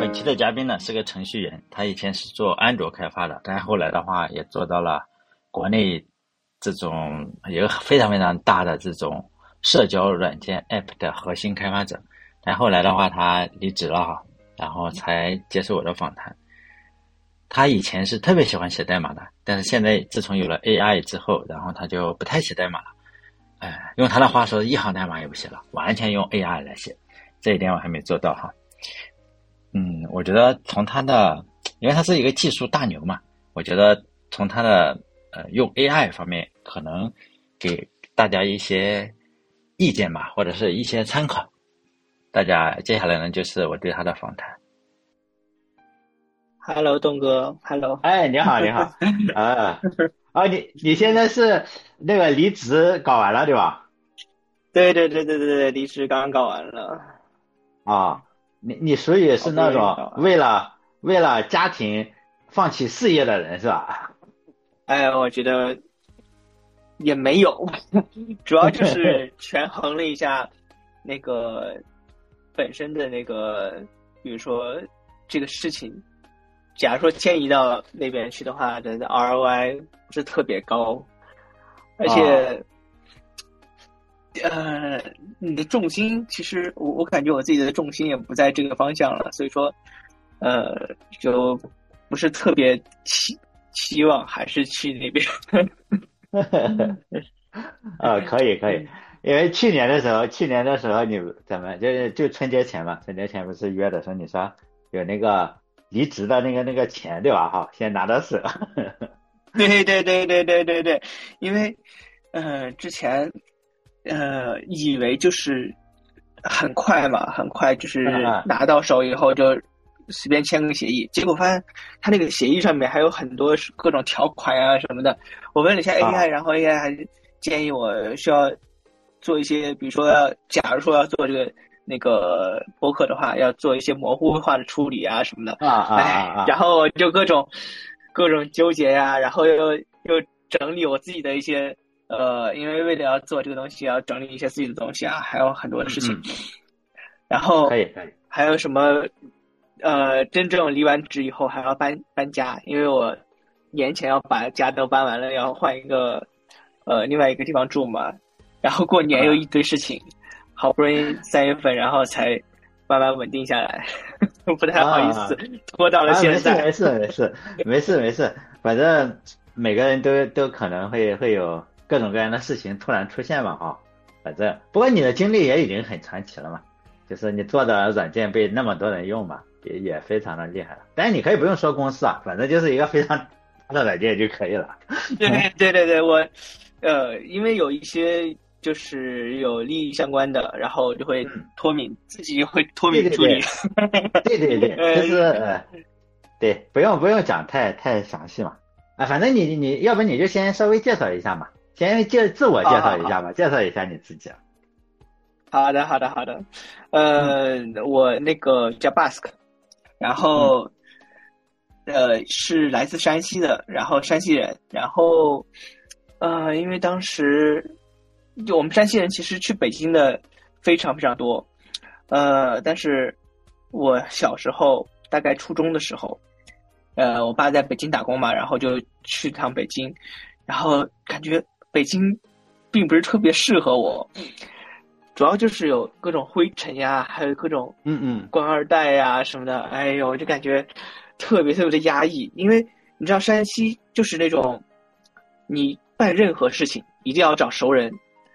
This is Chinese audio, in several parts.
本期的嘉宾呢是个程序员，他以前是做安卓开发的，但是后来的话也做到了国内这种一个非常非常大的这种社交软件 App 的核心开发者。但后来的话他离职了哈，然后才接受我的访谈。他以前是特别喜欢写代码的，但是现在自从有了 AI 之后，然后他就不太写代码了。用他的话说，一行代码也不写了，完全用 AI 来写。这一点我还没做到哈。我觉得从他的，因为他是一个技术大牛嘛，我觉得从他的用 AI 方面，可能给大家一些意见吧，或者是一些参考。大家接下来呢，就是我对他的访谈。 Hello，东哥，Hello。 哎，你好，你好。你现在是那个离职搞完了对吧？ 对，离职刚搞完了。 啊，你属于是那种为了家庭放弃事业的人是吧？ 哎，我觉得也没有，主要就是权衡了一下那个本身的那个，比如说这个事情，假如说迁移到那边去的话，的 ROI 不是特别高，而且。你的重心其实我感觉我自己的重心也不在这个方向了，所以说，就不是特别期望还是去那边。 可以可以，因为去年的时候你怎么就春节前嘛，春节前不是约的说你说有那个离职的那个钱对吧？哈，先拿到手。 对，因为之前以为就是很快嘛，很快就是拿到手以后就随便签个协议，结果发现他那个协议上面还有很多各种条款啊什么的。我问了一下 AI，然后 AI 还建议我需要做一些，比如说假如说要做这个那个播客的话，要做一些模糊化的处理啊什么的。然后就各种纠结呀，然后又整理我自己的一些因为为了要做这个东西，要整理一些自己的东西啊，还有很多的事情。然后可以还有什么真正离完职以后还要搬家，因为我年前要把家都搬完了，要换一个另外一个地方住嘛。然后过年又一堆事情，好不容易3月份，然后才慢慢稳定下来，不太好意思拖到了现在。 没事，反正每个人都可能会有各种各样的事情突然出现嘛哈。反正不过你的经历也已经很传奇了嘛，就是你做的软件被那么多人用嘛，也非常的厉害了。但是你可以不用说公司啊，反正就是一个非常大的软件就可以了。 对，我因为有一些就是有利益相关的，然后就会自己会脱敏处理。 对，就是对，不用讲太详细嘛。反正你要不你就先稍微介绍一下嘛，先自我介绍一下吧，介绍一下你自己。 好的，我那个叫 Bask， 然后是来自山西的，然后山西人，然后因为当时就我们山西人其实去北京的非常非常多，但是我小时候大概初中的时候，我爸在北京打工嘛，然后就去趟北京，然后感觉北京并不是特别适合我，主要就是有各种灰尘呀，还有各种官二代呀什么的，哎呦，就感觉特别的压抑。因为你知道山西就是那种你办任何事情一定要找熟人，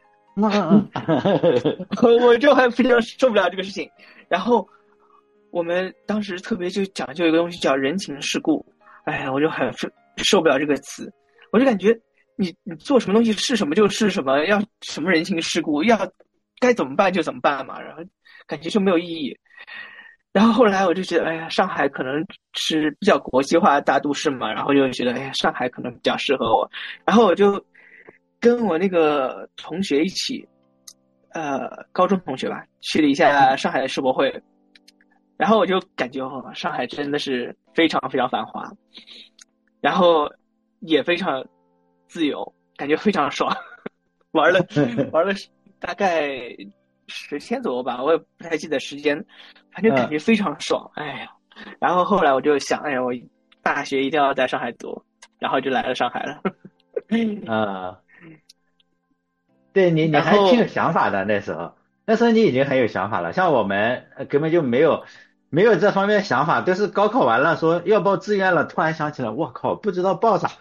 我就还非常受不了这个事情。然后我们当时特别就讲究一个东西叫人情世故，哎，我就很受不了这个词，我就感觉你做什么东西是什么就是什么，要什么人情世故，要该怎么办就怎么办嘛，然后感觉就没有意义。然后后来我就觉得，哎呀，上海可能是比较国际化的大都市嘛，然后就觉得，哎呀，上海可能比较适合我。然后我就跟我那个同学一起，高中同学吧，去了一下上海的世博会。然后我就感觉上海真的是非常非常繁华，然后也非常自由，感觉非常爽，玩了大概10天左右吧，我也不太记得时间，反正感觉非常爽。哎呀， 然后后来我就想，哎呀，我大学一定要在上海读，然后就来了上海了。 啊，对你然后还挺有想法的那时候你已经很有想法了，像我们根本就没有这方面的想法，都是高考完了说要报志愿了，突然想起来，我靠，不知道报啥，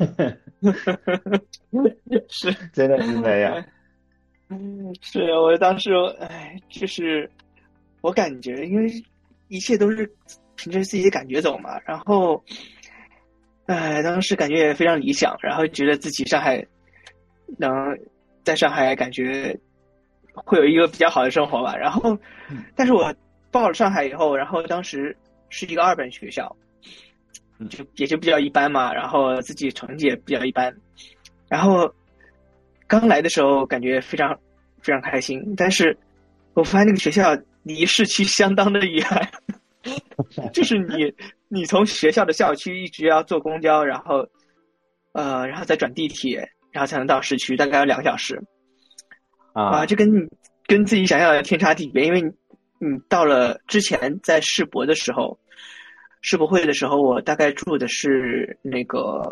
是， 真的是这样。 是我当时，哎，就是我感觉，因为一切都是凭着自己的感觉走嘛。然后，哎，当时感觉也非常理想，然后觉得自己上海能在上海感觉会有一个比较好的生活吧。然后，但是我报了上海以后，然后当时是一个二本学校，也就比较一般嘛。然后自己成绩也比较一般，然后刚来的时候感觉非常非常开心，但是我发现那个学校离市区相当的远，就是你从学校的校区一直要坐公交，然后再转地铁，然后才能到市区，大概要2个小时。 啊， 这跟自己想象的天差地别，因为你到了之前在世博会的时候，我大概住的是那个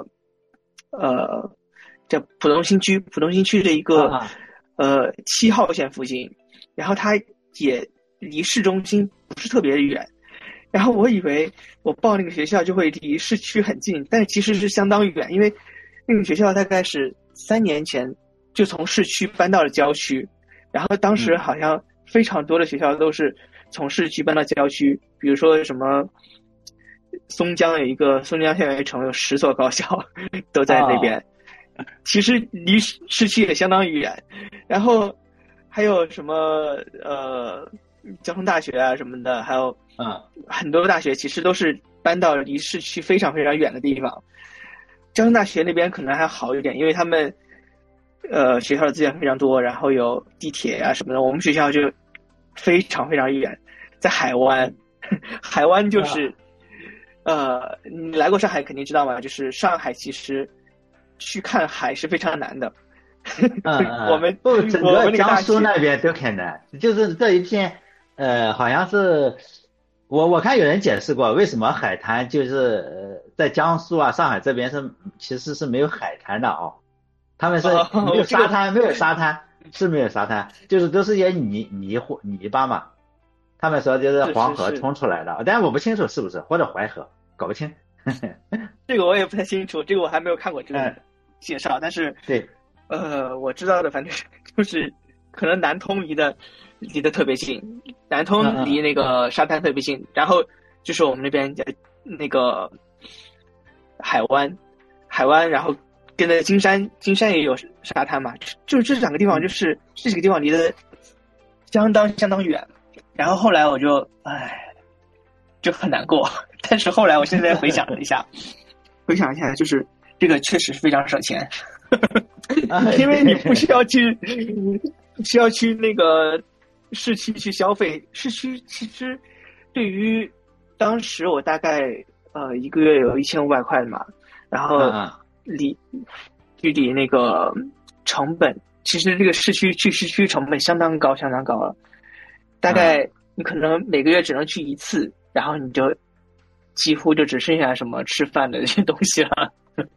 叫浦东新区的一个啊 7号线附近，然后它也离市中心不是特别远，然后我以为我报那个学校就会离市区很近，但是其实是相当远，因为那个学校大概是3年前就从市区搬到了郊区，然后当时好像非常多的学校都是从市区搬到郊区，比如说什么松江县有一城有10所高校都在那边，其实离市区也相当远。然后还有什么交通大学啊什么的，还有很多大学其实都是搬到离市区非常非常远的地方。交通大学那边可能还好一点，因为他们学校的资源非常多，然后有地铁啊什么的。我们学校就非常非常远，在海湾，海湾就是你来过上海肯定知道嘛，就是上海其实去看海是非常难的。我们整我们那个个江苏大学那边都很难，就是这一片，好像是我看有人解释过，为什么海滩就是在江苏啊、上海这边其实是没有海滩的哦，他们是没有沙滩，没有沙滩，是没有沙滩，就是都是些泥巴嘛。他们说就是黄河冲出来的，但是我不清楚是不是，或者淮河，搞不清。 这个我也不太清楚，这个我还没有看过这个介绍，但是对， 我知道的反正就是可能南通离得特别近，南通离那个沙滩特别近，然后就是我们那边那个海湾，然后跟那金山也有沙滩嘛，就这两个地方，就是这几个地方离得相当远。然后后来我就就很难过，但是后来我现在回想一下，就是这个确实是非常省钱，因为你不需要去那个市区去消费，市区其实对于当时我大概一个月有1500块嘛，然后距离那个成本，其实这个去市区成本相当高了。大概你可能每个月只能去一次，然后你就几乎就只剩下什么吃饭的这些东西了。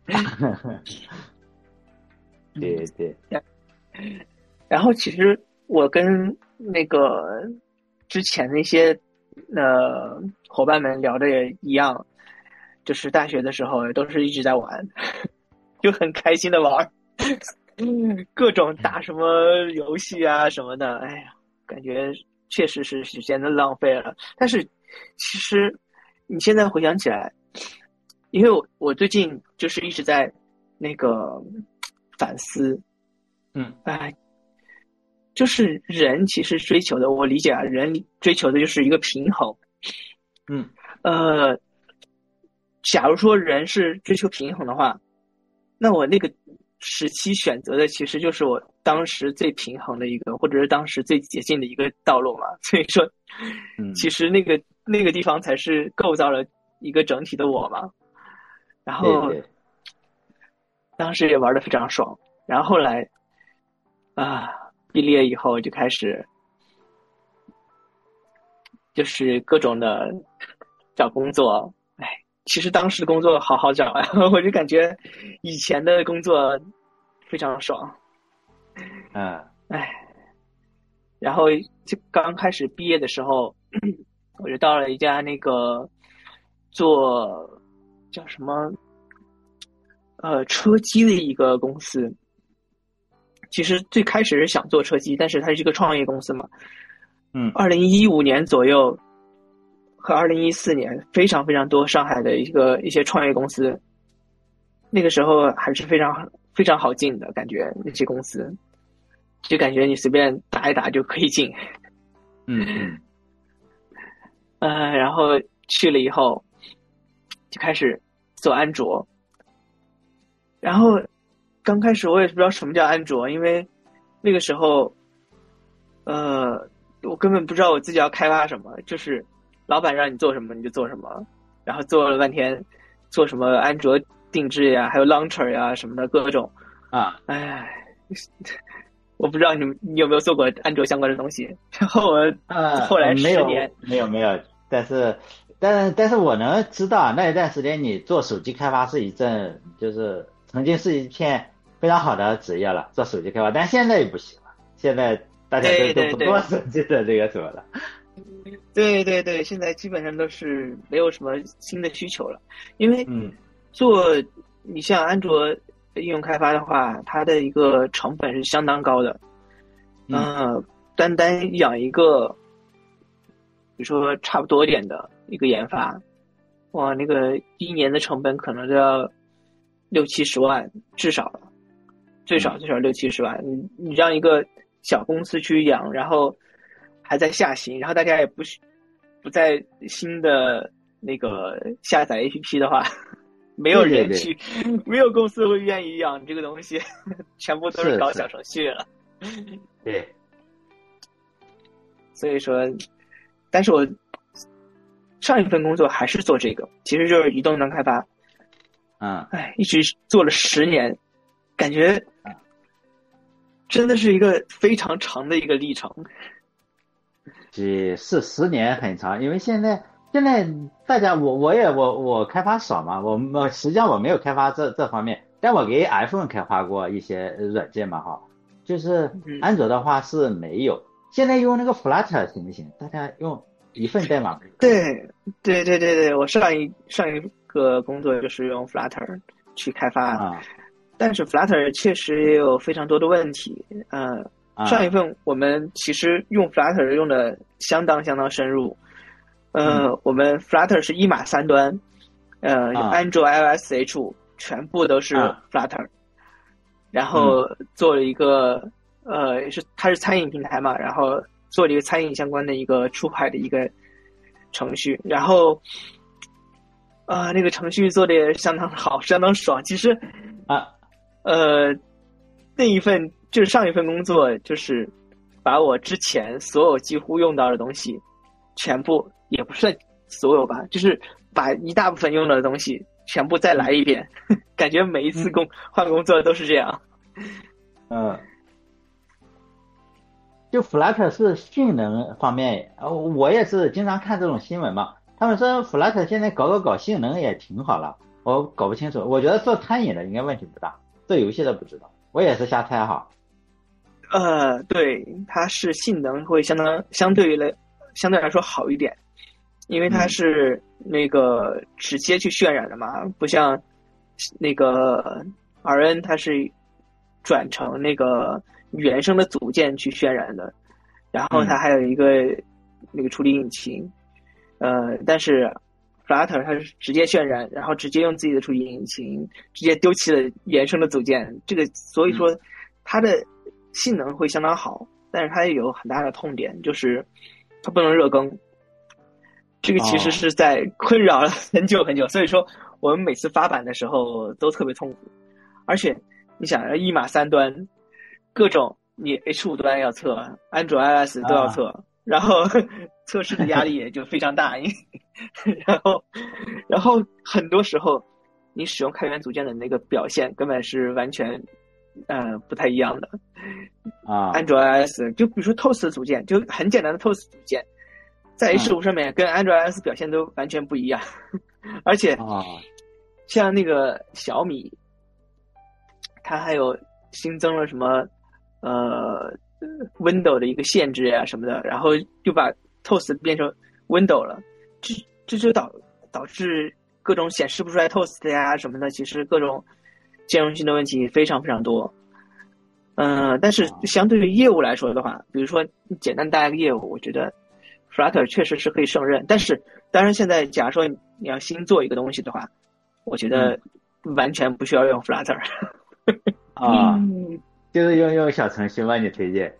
对对。 然后其实我跟那个之前那些伙伴们聊的也一样，就是大学的时候都是一直在玩，就很开心的玩，各种打什么游戏啊什么的，哎呀，感觉确实是时间的浪费了。但是其实你现在回想起来，因为我最近就是一直在那个反思，就是人其实追求的，我理解啊，人追求的就是一个平衡。假如说人是追求平衡的话，那我那个时期选择的其实就是我当时最平衡的一个，或者是当时最捷径的一个道路嘛。所以说，其实那个地方才是构造了一个整体的我嘛。然后，当时也玩得非常爽。然后后来，毕业以后就开始，就是各种的找工作，哎，其实当时的工作好好找啊，我就感觉以前的工作非常爽，哎，然后就刚开始毕业的时候，我就到了一家那个做叫什么车机的一个公司。其实最开始是想做车机，但是它是一个创业公司嘛。2015年左右和2014年，非常非常多上海的一些创业公司，那个时候还是非常非常好进的感觉，那些公司就感觉你随便打一打就可以进。然后去了以后就开始做安卓，然后刚开始我也不知道什么叫安卓，因为那个时候我根本不知道我自己要开发什么，就是老板让你做什么你就做什么，然后做了半天做什么安卓定制呀，还有 launcher 呀什么的各种我不知道你有没有做过安卓相关的东西。然后我后来10年没有，但是我能知道那一段时间你做手机开发是一阵，就是曾经是一片非常好的职业了，做手机开发，但现在也不行了，现在大家都不做手机的这个什么了。 对对对，现在基本上都是没有什么新的需求了，因为你像安卓应用开发的话，它的一个成本是相当高的。单单养一个比如说差不多点的一个研发，哇，那个一年的成本可能都要60-70万，至少了，最少60-70万。你让一个小公司去养，然后还在下行，然后大家也不在新的那个下载 APP 的话，没有人去，没有公司会愿意养这个东西，全部都是搞小程序了。 对， 所以说，但是我上一份工作还是做这个，其实就是移动端开发。一直做了10年，感觉真的是一个非常长的一个历程。 是10年很长，因为现在大家我开发少嘛，我实际上我没有开发这方面，但我给 iPhone 开发过一些软件嘛哈，就是安卓的话是没有。现在用那个 Flutter 行不行？大家用一份代码。 对，我上一个工作就是用 Flutter 去开发，但是 Flutter 确实也有非常多的问题。上一份我们其实用 Flutter 用的相当深入。我们 Flutter 是1码3端，安卓 iOS H5 全部都是 Flutter，然后做了一个它是餐饮平台嘛，然后做了一个餐饮相关的一个出海的一个程序，然后那个程序做的也相当好，相当爽。其实那一份就是上一份工作，就是把我之前所有几乎用到的东西全部，也不算所有吧，就是把一大部分用到的东西全部再来一遍。感觉每一次换工作都是这样。 就 Flutter 是性能方面，我也是经常看这种新闻嘛，他们说 Flutter 现在搞性能也挺好了，我搞不清楚，我觉得做餐饮的应该问题不大，做游戏的不知道，我也是瞎猜哈。 对，它是性能会相对来说好一点，因为它是那个直接去渲染的嘛，不像那个 RN 它是转成那个原生的组件去渲染的，然后它还有一个那个处理引擎，但是 Flutter 它是直接渲染，然后直接用自己的处理引擎直接丢弃了原生的组件，这个所以说它的性能会相当好，但是它也有很大的痛点，就是它不能热更，这个其实是在困扰了很久，所以说我们每次发版的时候都特别痛苦。而且你想要1码3端，各种你 H5 端要测，安卓 iOS 都要测，然后测试的压力也就非常大。然后很多时候你使用开源组件的那个表现根本是完全不太一样的。安卓 iOS 就比如说 Toast 组件，就很简单的 Toast 组件， 在事物上面跟 Android 表现都完全不一样，而且像那个小米，它还有新增了什么Window 的一个限制呀什么的，然后就把 Toast 变成 Window 了，这就导致各种显示不出来 Toast 呀什么的，其实各种兼容性的问题非常非常多。但是相对于业务来说的话，比如说简单搭一个业务，我觉得 Flutter 确实是可以胜任。但是当然现在假如说你要新做一个东西的话，我觉得完全不需要用 Flutter。 就是用小程序帮你推荐。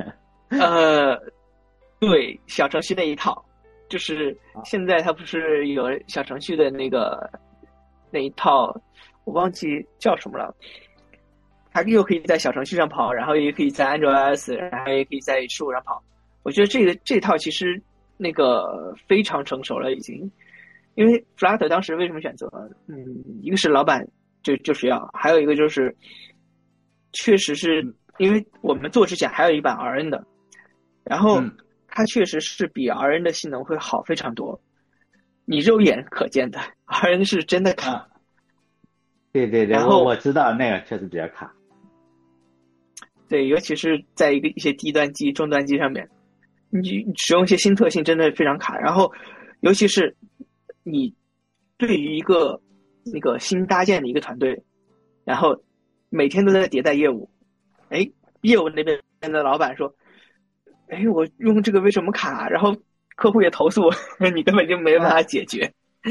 对，小程序那一套，就是现在它不是有小程序的那一套，我忘记叫什么了。它又可以在小程序上跑，然后也可以在 Android， 然后也可以在树上跑。我觉得这套其实那个非常成熟了已经。因为 Flutter 当时为什么选择？一个是老板就是要，还有一个就是确实是因为我们做之前还有一版 RN 的，然后它确实是比 RN 的性能会好非常多，你肉眼可见的 RN 是真的卡。 对，然后我知道那个确实比较卡。 对，尤其是在一些低端机、中端机上面，你使用一些新特性真的非常卡。然后，尤其是你对于一个那个新搭建的一个团队，然后每天都在迭代业务，业务那边的老板说，我用这个为什么卡？然后客户也投诉，你根本就没办法解决。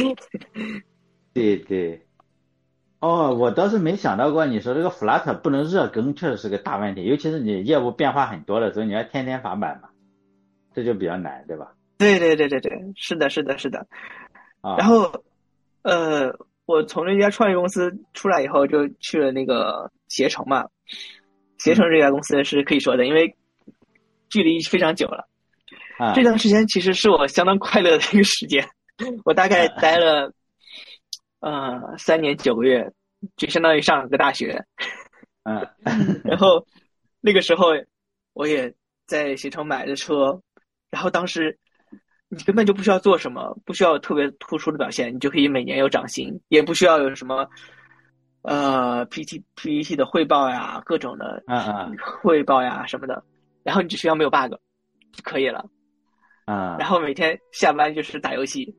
对。我倒是没想到过，你说这个 Flutter 不能热更确实是个大问题，尤其是你业务变化很多的时候，你要天天发版嘛，这就比较难，对吧？ 对，是的。然后我从那家创业公司出来以后，就去了那个携程嘛。携程这家公司是可以说的，因为距离非常久了。这段时间其实是我相当快乐的一个时间，我大概待了3年9个月，就相当于上了个大学。然后那个时候我也在携程买的车，然后当时你根本就不需要做什么，不需要特别突出的表现，你就可以每年有涨薪，也不需要有什么PPT 的汇报呀，各种的汇报呀什么的，然后你只需要没有 bug 就可以了。然后每天下班就是打游戏。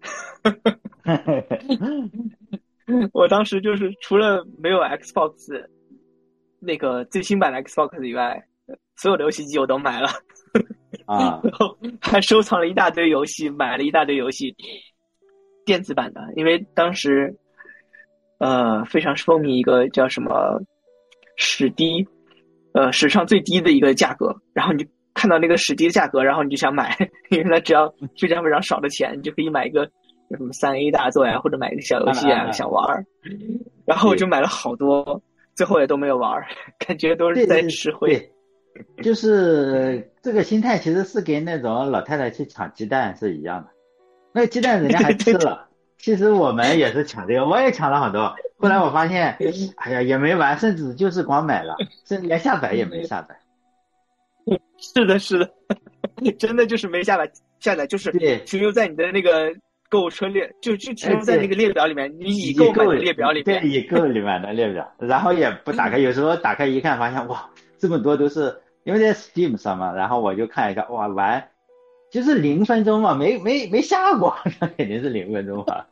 我当时就是除了没有 Xbox 那个最新版的 Xbox 以外，所有的游戏机我都买了。然后还收藏了一大堆游戏，买了一大堆游戏电子版的，因为当时非常风靡一个叫什么史低，史上最低的一个价格，然后你就看到那个史低的价格，然后你就想买，因为它只要非常非常少的钱，你就可以买一个什么3A 大作呀，或者买一个小游戏啊，想玩。然后我就买了好多，最后也都没有玩，感觉都是在吃灰。 就是这个心态其实是跟那种老太太去抢鸡蛋是一样的，那个鸡蛋人家还吃了。其实我们也是抢这个，我也抢了好多。后来我发现，哎呀，也没完，甚至就是光买了，甚至连下载也没下载。 是的，真的就是没下载，就是停留在你的那个购物车列，就停留在那个列表里面，你已购买的列表里面， 对，已购里面的列表，然后也不打开，有时候打开一看，发现哇，这么多都是因为在 Steam 上嘛，然后我就看一下，哇，玩就是0分钟嘛，没下过，那肯定是0分钟嘛。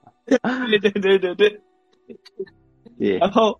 对。 然后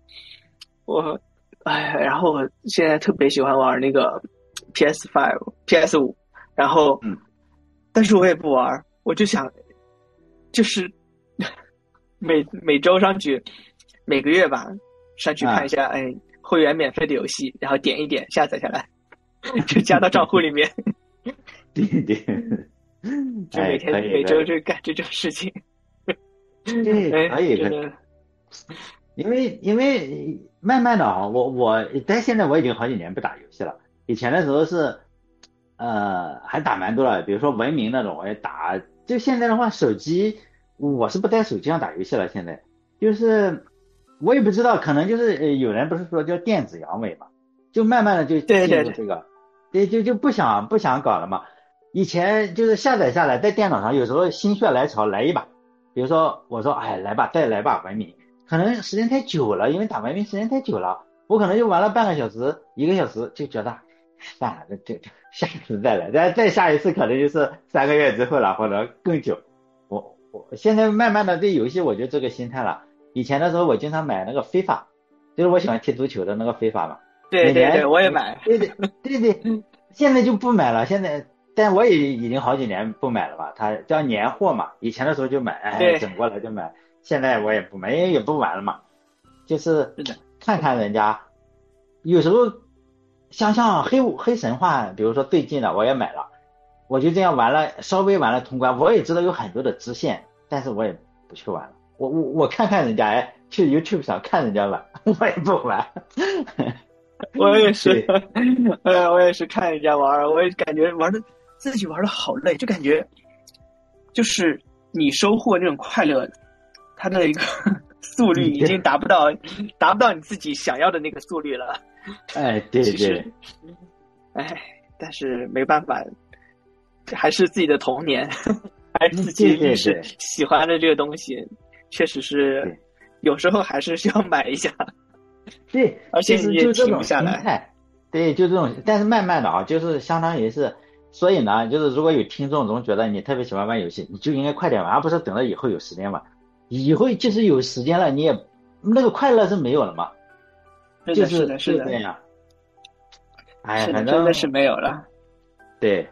然后我现在特别喜欢玩那个 PS5 然后但是我也不玩，我就想就是每周上去，每个月吧上去看一下，会员免费的游戏，然后点一点下载下来，就加到账户里面。 对， 就每周就干这种事情。 对，可以。因为慢慢的但现在我已经好几年不打游戏了。以前的时候是还打蛮多了，比如说文明那种我也打。就现在的话，手机我是不在手机上打游戏了。现在就是我也不知道，可能就是有人不是说叫电子阳痿嘛，就慢慢的就进入这个，对，就不想搞了嘛。 以前就是下载下来在电脑上，有时候心血来潮来一把，比如说我说哎来吧，再来吧文明，可能时间太久了，因为打文明时间太久了，我可能就玩了半个小时1个小时就觉得算了，这下次再来，再下一次可能就是3个月之后了，或者更久。我现在慢慢的对游戏我就这个心态了。以前的时候我经常买那个非法，就是我喜欢踢足球的那个非法嘛。 对对对，我也买。 对，现在就不买了。现在，但我也已经好几年不买了吧。它叫年货嘛，以前的时候就买，哎，整过来就买。现在我也不买，因为也不玩了嘛。就是看看人家，有时候像黑神话，比如说最近的我也买了，我就这样玩了，稍微玩了通关。我也知道有很多的支线，但是我也不去玩了。我看看人家，哎，去 YouTube 上看人家玩，我也不玩。 我也是，我也是看人家玩，我也感觉自己玩的好累，就感觉就是你收获那种快乐，它的一个速率已经达不到你自己想要的那个速率了。 哎，对对， 哎，但是没办法，还是自己的童年，还是自己是喜欢的这个东西，确实是有时候还是需要买一下。 对， 而且你也停不下来。 对，就这种，但是慢慢的啊，就是相当于是，所以呢，就是如果有听众总觉得你特别喜欢玩游戏，你就应该快点玩，而不是等到以后有时间玩。以后就是有时间了，你也那个快乐是没有了嘛，就是这样。哎呀，反正真的是没有了。 对，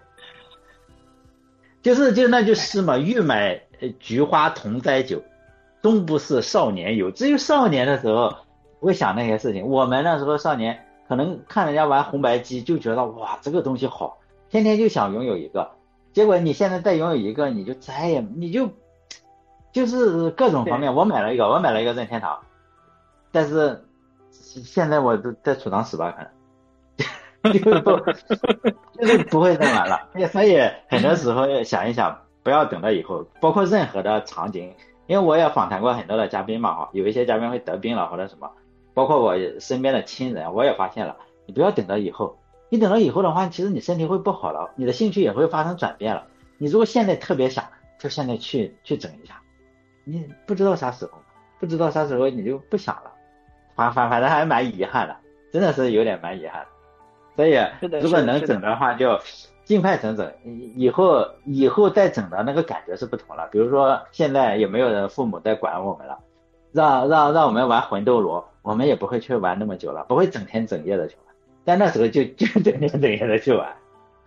就那句诗嘛，欲买菊花同载酒，终不是少年游。只有少年的时候会想那些事情。我们那时候少年可能看人家玩红白机就觉得哇这个东西好，天天就想拥有一个。结果你现在再拥有一个，你就再也就是各种方面。我买了一个任天堂，但是现在我都在储藏室吧，可能。就是不会再玩了。所以很多时候想一想，不要等到以后，包括任何的场景，因为我也访谈过很多的嘉宾嘛，哈，有一些嘉宾会得病了或者什么，包括我身边的亲人，我也发现了，你不要等到以后，你等到以后的话，其实你身体会不好了，你的兴趣也会发生转变了。你如果现在特别想，就现在去整一下，你不知道啥时候你就不想了，反正还蛮遗憾的，真的是有点蛮遗憾的。所以如果能整的话就尽快整，以后再整的那个感觉是不同了。比如说现在也没有人父母在管我们了，让我们玩魂斗罗，我们也不会去玩那么久了，不会整天整夜的去玩，但那时候就整天整夜的去玩。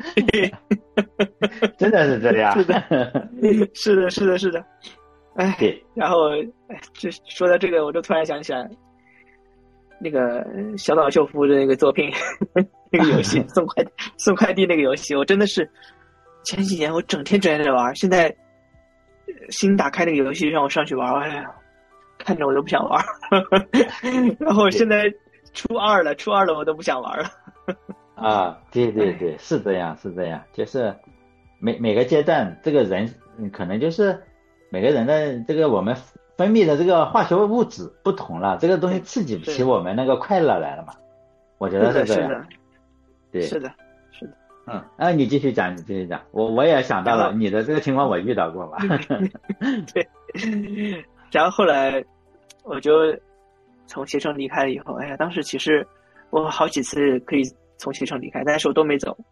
真的是这样。 是的。哎，然后就说到这个，我就突然想起来那个小岛秀夫的那个作品那个游戏送快递那个游戏，我真的是前几年我整天在玩，现在新打开那个游戏让我上去玩，哎呀，看着我都不想玩。然后现在初二了我都不想玩了。 啊，对，是这样，就是每个阶段这个人可能就是每个人的这个我们分泌的这个化学物质不同了，这个东西刺激不起我们那个快乐来了嘛，我觉得是这样。对，是的。你继续讲，我也想到了你的这个情况，我遇到过嘛。 对，然后后来我就从携程离开了以后，哎呀，当时其实我好几次可以从携程离开，但是我都没走。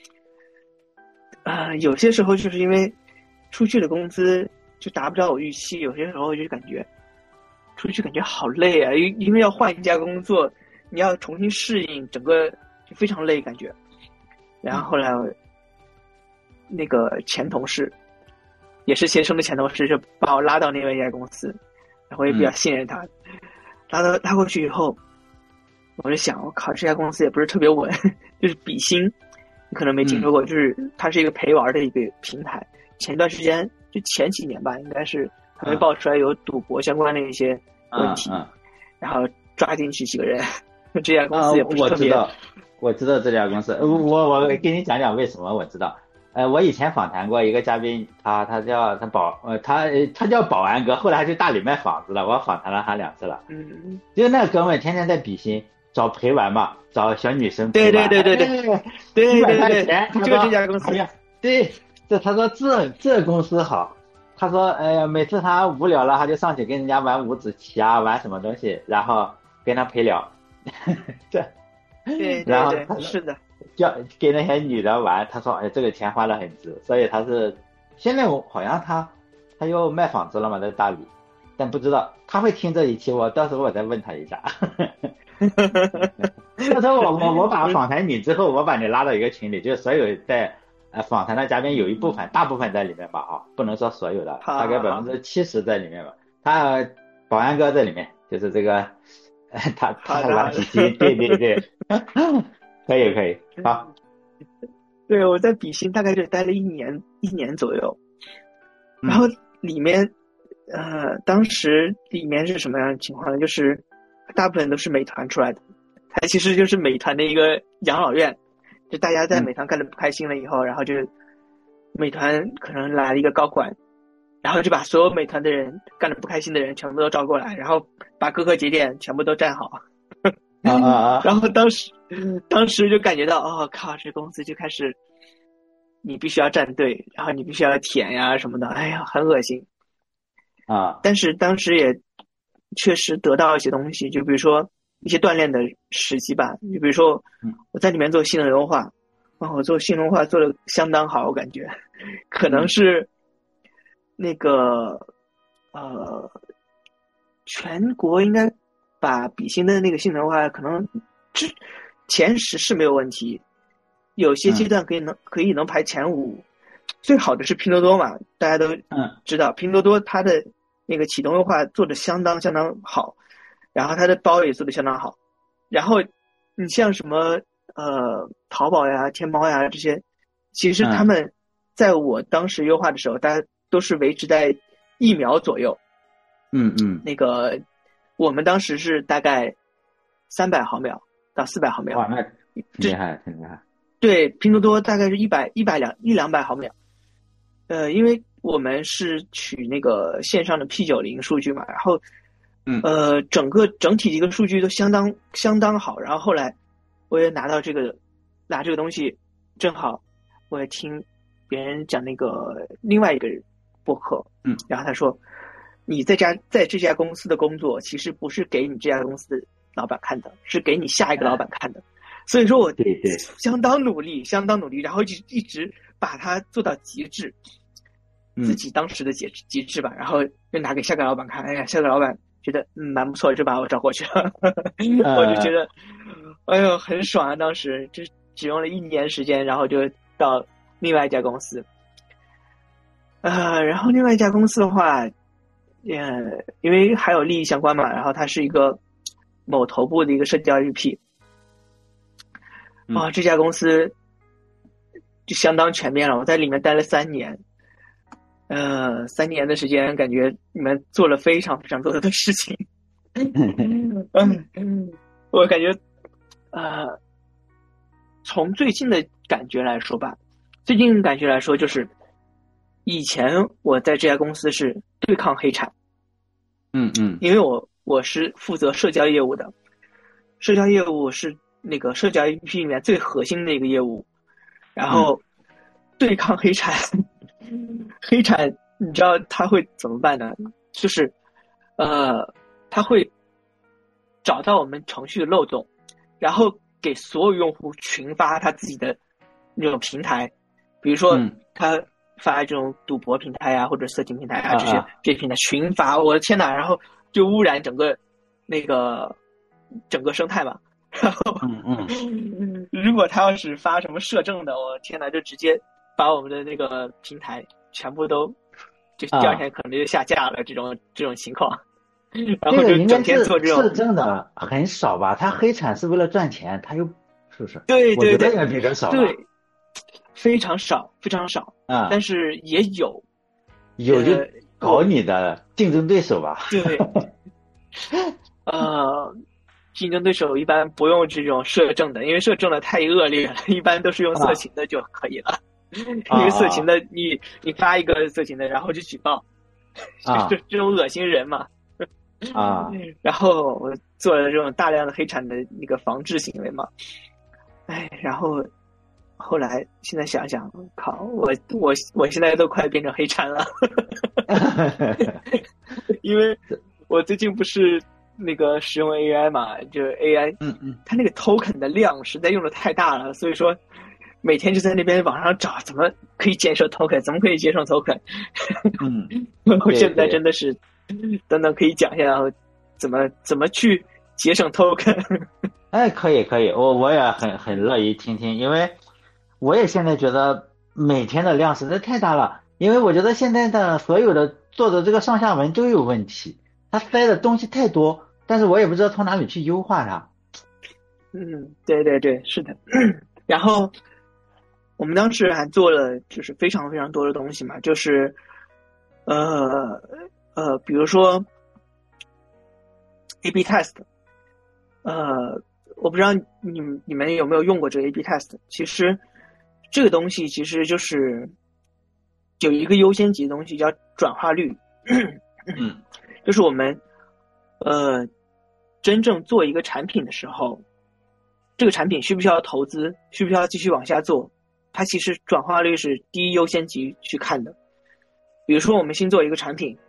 有些时候就是因为出去的工资就达不到我预期，有些时候就感觉出去感觉好累啊，因为要换一家工作，你要重新适应，整个就非常累感觉。然后后来那个前同事也是携程的前同事，就把我拉到另外一家公司，然后也比较信任他，拉过去以后，我就想，我靠，这家公司也不是特别稳，就是比心，你可能没听说过，就是它是一个陪玩的一个平台。前段时间就前几年吧，应该是还没爆出来有赌博相关的一些问题，然后抓进去几个人。这家公司也不是特别。 我知道这家公司，我给你讲讲为什么我知道。我以前访谈过一个嘉宾，他叫保安哥，后来去大理卖房子了，我访谈了他2次了。就那哥们天天在比心找陪玩嘛，找小女生陪玩。对， 就是这家公司。 对，他说这公司好，他说哎呀，每次他无聊了，他就上去跟人家玩五子棋啊，玩什么东西，然后跟他陪聊，这， 对对对， 然后他说是的。 叫给那些女的玩，他说哎这个钱花的很值，所以他是现在我好像他又卖房子了嘛，在大理，但不知道他会听这一期，我到时候我再问他一下。到时候我把访谈你之后，我把你拉到一个群里，就是所有在访谈的嘉宾有一部分，大部分在里面吧啊，不能说所有的，大概70%在里面吧。他保安哥在里面，就是这个，他玩笔记，对对对，可以可以，好。 对，我在比心大概就待了一年左右，然后里面，当时里面是什么样的情况呢？就是大部分都是美团出来的，它其实就是美团的一个养老院，就大家在美团干得不开心了以后，然后就美团可能来了一个高管，然后就把所有美团的人干得不开心的人全部都招过来，然后把各个节点全部都站好。然后当时就感觉到，哦靠，这公司就开始，你必须要站队，然后你必须要舔呀什么的，哎呀，很恶心啊。 但是当时也确实得到一些东西，就比如说一些锻炼的时机吧，就比如说我在里面做性能优化，我做性能优化做的相当好，我感觉可能是那个全国应该把比心的那个性能化可能前10是没有问题，有些阶段可以能排前5。最好的是拼多多嘛，大家都知道，拼多多它的那个启动优化做的相当好，然后它的包也做的相当好。然后你像什么淘宝呀、天猫呀这些，其实他们在我当时优化的时候，大家都是维持在1秒左右。那个我们当时是大概300毫秒到400毫秒。 哇，那厉害，挺厉害。 对，拼多多大概是100-200毫秒。因为我们是取那个线上的 P90 数据嘛，然后整体的一个数据都相当好。然后后来我也拿这个东西，正好我也听别人讲那个另外一个播客，然后他说你在这家公司的工作其实不是给你这家公司的老板看的，是给你下一个老板看的。所以说我相当努力，然后一直把它做到极致，自己当时的极致吧，然后就拿给下个老板看，哎呀，下个老板觉得蛮不错，就把我招过去了。我就觉得，哎呦，很爽啊！当时就只用了1年时间，然后就到另外一家公司。然后另外一家公司的话，因为还有利益相关嘛，然后它是一个某头部的一个社交 APP。这家公司就相当全面了，我在里面待了3年，3年的时间，感觉你们做了非常非常多的事情。我感觉从最近的感觉来说吧，就是以前我在这家公司是对抗黑产，因为我是负责社交业务的，社交业务是那个社交 APP 里面最核心的一个业务，然后对抗黑产。黑产你知道他会怎么办呢？就是他会找到我们程序的漏洞，然后给所有用户群发他自己的那种平台，比如说他发这种赌博平台啊，或者色情平台啊，这些平台群发，我的天哪！然后就污染整个生态嘛。然后如果他要是发什么摄政的，我天哪，就直接把我们的那个平台全部都就第2天可能就下架了，这种情况。然后就整天做这种摄政的很少吧？他黑产是为了赚钱，他又是不是？ 对， 我觉得也比较少。 对，非常少，非常少但是也有就搞你的竞争对手吧。 对，竞争对手一般不用这种摄政的，因为摄政的太恶劣了，一般都是用色情的就可以了。因为色情的你发一个色情的，然后就举报，这种恶心人嘛。然后我做了这种大量的黑产的那个防治行为嘛，然后后来现在想想，靠，我现在都快变成黑产了，因为我最近不是那个使用 AI 嘛，就是 AI，它那个 token 的量实在用的太大了，所以说每天就在那边网上找怎么可以减少 token，怎么可以节省 token。我现在真的是等等可以讲一下怎么去节省 token。 哎，可以，我也很乐意听听，因为我也现在觉得每天的量实在太大了，因为我觉得现在的所有的做的这个上下文都有问题，它塞的东西太多，但是我也不知道从哪里去优化它。 对，是的。然后我们当时还做了就是非常非常多的东西嘛，就是比如说 A/B test， 我不知道你们有没有用过这个 A/B test。其实这个东西其实就是有一个优先级的东西叫转化率。就是我们真正做一个产品的时候，这个产品需不需要投资，需不需要继续往下做，它其实转化率是第一优先级去看的。比如说我们新做一个产品，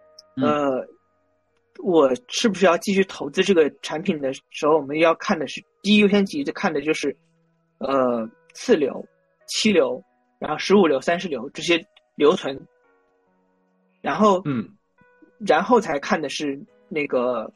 我是不是要继续投资这个产品的时候，我们要看的是第一优先级，看的就是4流、7流，然后15流、30流这些留存，然后才看的是那个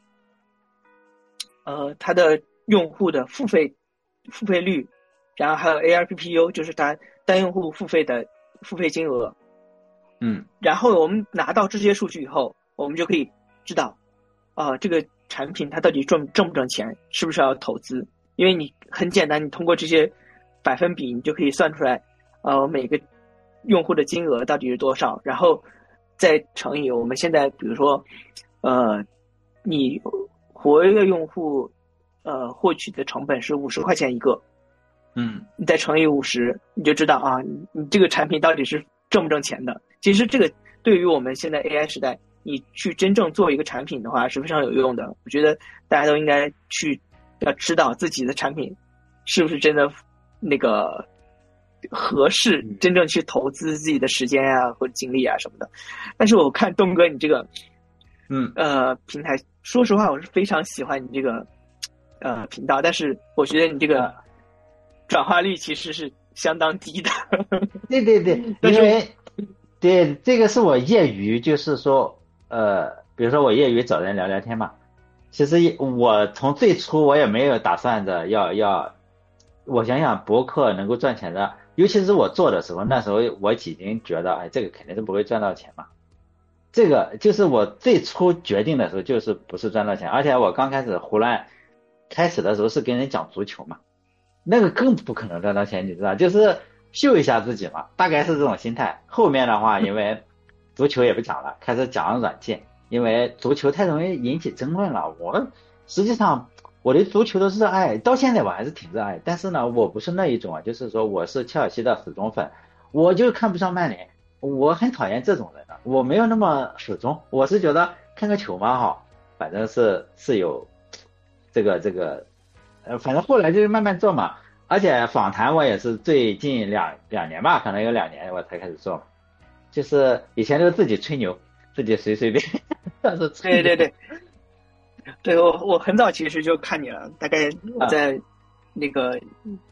它的用户的付费率，然后还有 ARPPU， 就是它单用户付费的付费金额。然后我们拿到这些数据以后，我们就可以知道这个产品它到底挣不挣钱，是不是要投资。因为你很简单，你通过这些百分比你就可以算出来每个用户的金额到底是多少，然后再乘以我们现在比如说你活跃用户获取的成本是50块钱一个，你再乘以50，你就知道你这个产品到底是挣不挣钱的。其实这个对于我们现在 AI 时代，你去真正做一个产品的话是非常有用的。我觉得大家都应该要知道自己的产品是不是真的那个合适真正去投资自己的时间啊或者精力啊什么的。但是我看东哥你这个平台，说实话我是非常喜欢你这个频道，但是我觉得你这个转化率其实是相当低的。 对，因为对这个是我业余，就是说比如说我业余找人聊聊天嘛。其实我从最初我也没有打算着我想想博客能够赚钱的，尤其是我做的时候，那时候我已经觉得这个肯定是不会赚到钱嘛。这个就是我最初决定的时候，就是不是赚到钱。而且我刚开始胡乱开始的时候是跟人讲足球嘛，那个更不可能赚到钱，你知道，就是秀一下自己嘛，大概是这种心态。后面的话因为足球也不讲了，开始讲软件，因为足球太容易引起争论了。实际上我对足球的热爱到现在我还是挺热爱，但是呢我不是那一种就是说我是切尔西的死忠粉，我就看不上曼联，我很讨厌这种人的，我没有那么死忠。我是觉得看个球嘛反正是有这个反正后来就是慢慢做嘛。而且访谈我也是最近两年吧，可能有2年我才开始做，就是以前都自己吹牛，自己随便但是吹牛。 对，我很早其实就看你了，大概我在那个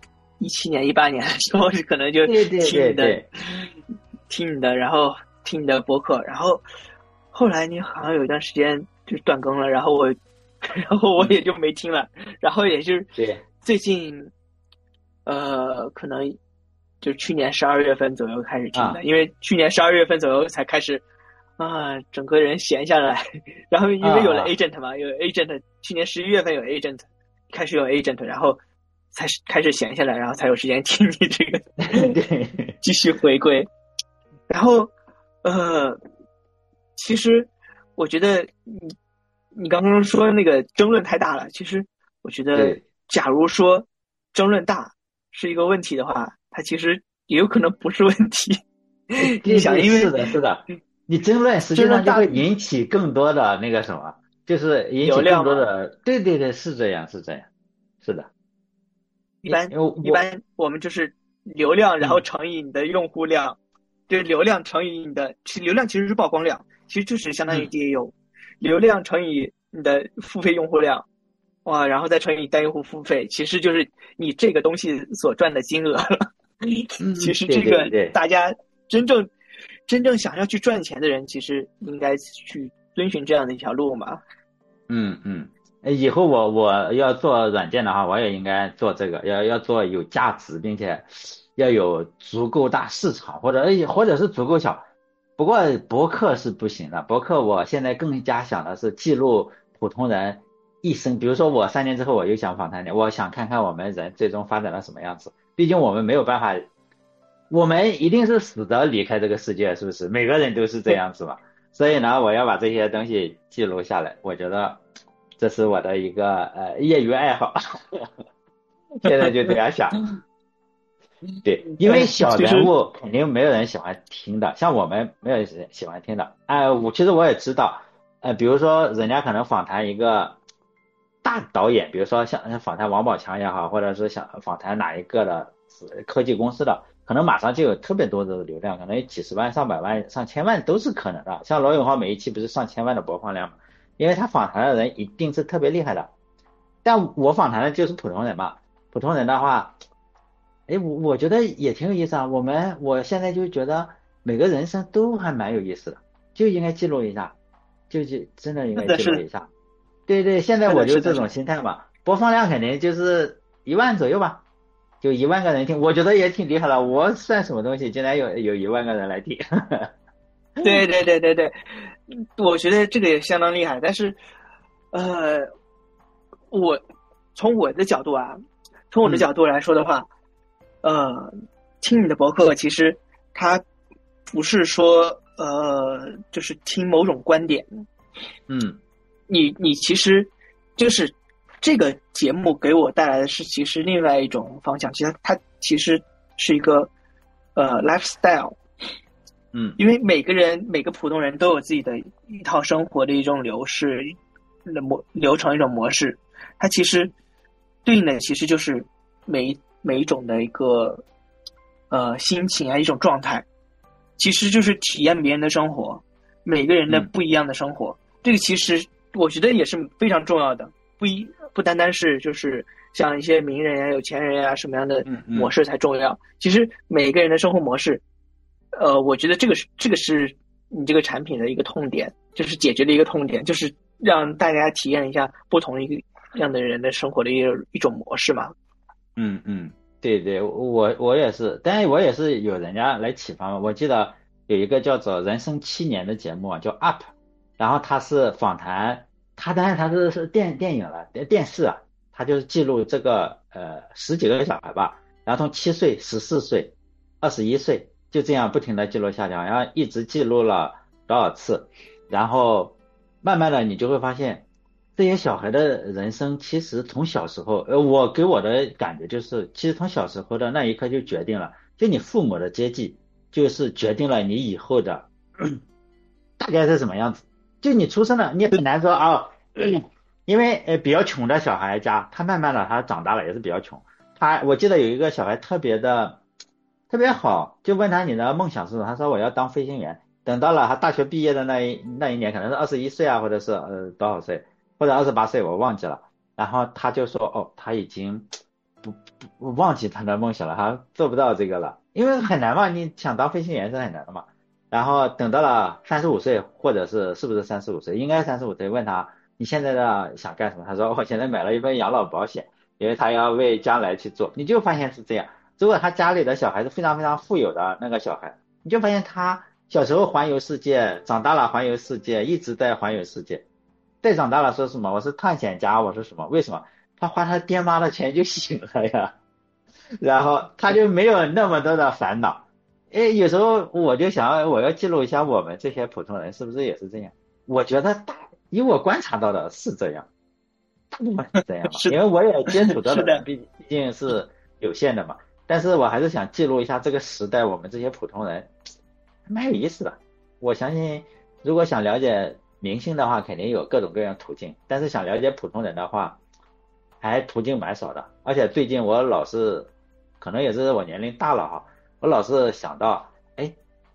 17年18年的时候是可能就听你的，然后听你的播客，然后后来你好像有一段时间就断更了，然后我也就没听了，然后也是最近可能就去年12月份左右开始听的，因为去年12月份左右才开始整个人闲下来，然后因为有了 agent 嘛，有 agent， 去年11月份有 agent， 开始有 agent， 然后才开始闲下来，然后才有时间听你这个继续回归。然后其实我觉得你刚刚说那个争论太大了，其实我觉得假如说争论大是一个问题的话，它其实也有可能不是问题。你想，因为是的，你争论实际上就会引起更多的那个什么，就是引起更多的，对，是这样，是的。 一般我们就是流量，然后乘以你的用户量，就是流量乘以你的，其实流量其实是曝光量，其实就是相当于 DAU，流量乘以你的付费用户量，哇，然后再乘以单用户付费，其实就是你这个东西所赚的金额了。其实这个大家真正想要去赚钱的人，其实应该去遵循这样的一条路嘛。 以后我要做软件的话，我也应该做这个，要做有价值，并且要有足够大市场，或者是足够小。不过博客是不行的，博客我现在更加想的是记录普通人一生。比如说我3年之后我又想访谈你，我想看看我们人最终发展到什么样子。毕竟我们没有办法，我们一定是死的离开这个世界，是不是？每个人都是这样子嘛。所以呢，我要把这些东西记录下来，我觉得这是我的一个业余爱好。现在就这样想。对，因为小人物肯定没有人喜欢听的，像我们没有人喜欢听的。其实我也知道，比如说人家可能访谈一个大导演，比如说像访谈王宝强也好，或者是想访谈哪一个的科技公司的，可能马上就有特别多的流量，可能有几十万、上百万、上千万都是可能的。像罗永浩每一期不是上千万的播放量吗？因为他访谈的人一定是特别厉害的。但我访谈的就是普通人嘛，普通人的话，我觉得也挺有意思啊。我现在就觉得每个人生都还蛮有意思的，就应该记录一下，就真的应该记录一下。对，现在我就这种心态嘛，播放量肯定就是1万左右吧，就1万个人听，我觉得也挺厉害的。我算什么东西，竟然有1万个人来听。 对，我觉得这个也相当厉害。但是，我从我的角度来说的话，听你的博客，其实它不是说就是听某种观点。你其实就是这个节目给我带来的是其实另外一种方向，它其实是一个lifestyle。因为每个普通人都有自己的一套生活的一种流程一种模式，它其实对应的其实就是每一种的一个心情啊，一种状态，其实就是体验别人的生活，每个人的不一样的生活。这个其实我觉得也是非常重要的，不单单是就是像一些名人呀、有钱人呀什么样的模式才重要。其实每个人的生活模式，我觉得这个是你这个产品的一个痛点，就是解决的一个痛点，就是让大家体验一下不同一个样的人的生活的一种模式嘛。 对，我也是，但是我也是有人家来启发嘛。我记得有一个叫做《人生7年》的节目啊，叫 UP， 然后他是访谈，当然他是电影了，电视啊，他就是记录这个10几个小孩吧，然后从7岁、14岁、21岁就这样不停的记录下降，然后一直记录了多少次，然后慢慢的你就会发现。这些小孩的人生其实从小时候，我给我的感觉就是，其实从小时候的那一刻就决定了，就你父母的阶级，就是决定了你以后的大概是什么样子。就你出生了，你很难说因为比较穷的小孩家，他慢慢的他长大了也是比较穷。我记得有一个小孩特别好，就问他你的梦想是什么，他说我要当飞行员。等到了他大学毕业的那一年，可能是21岁啊，或者是多少岁。或者28岁我忘记了，然后他就说他已经不忘记他的梦想了，他做不到这个了，因为很难嘛，你想当飞行员是很难的嘛。然后等到了35岁，或者是不是35岁，应该35岁，问他你现在的想干什么，他说我现在买了一份养老保险，因为他要为将来去做。你就发现是这样，如果他家里的小孩是非常非常富有的那个小孩，你就发现他小时候环游世界，长大了环游世界，一直在环游世界。再长大了说什么我是探险家，我说什么，为什么他花他爹妈的钱就行了呀，然后他就没有那么多的烦恼。有时候我就想我要记录一下我们这些普通人是不是也是这样。我觉得以我观察到的是这样，大部分是这样因为我也接触到的毕竟是有限的嘛。但是我还是想记录一下这个时代我们这些普通人蛮有意思的。我相信如果想了解明星的话肯定有各种各样途径，但是想了解普通人的话还途径蛮少的。而且最近我老是可能也是我年龄大了哈，我老是想到，哎，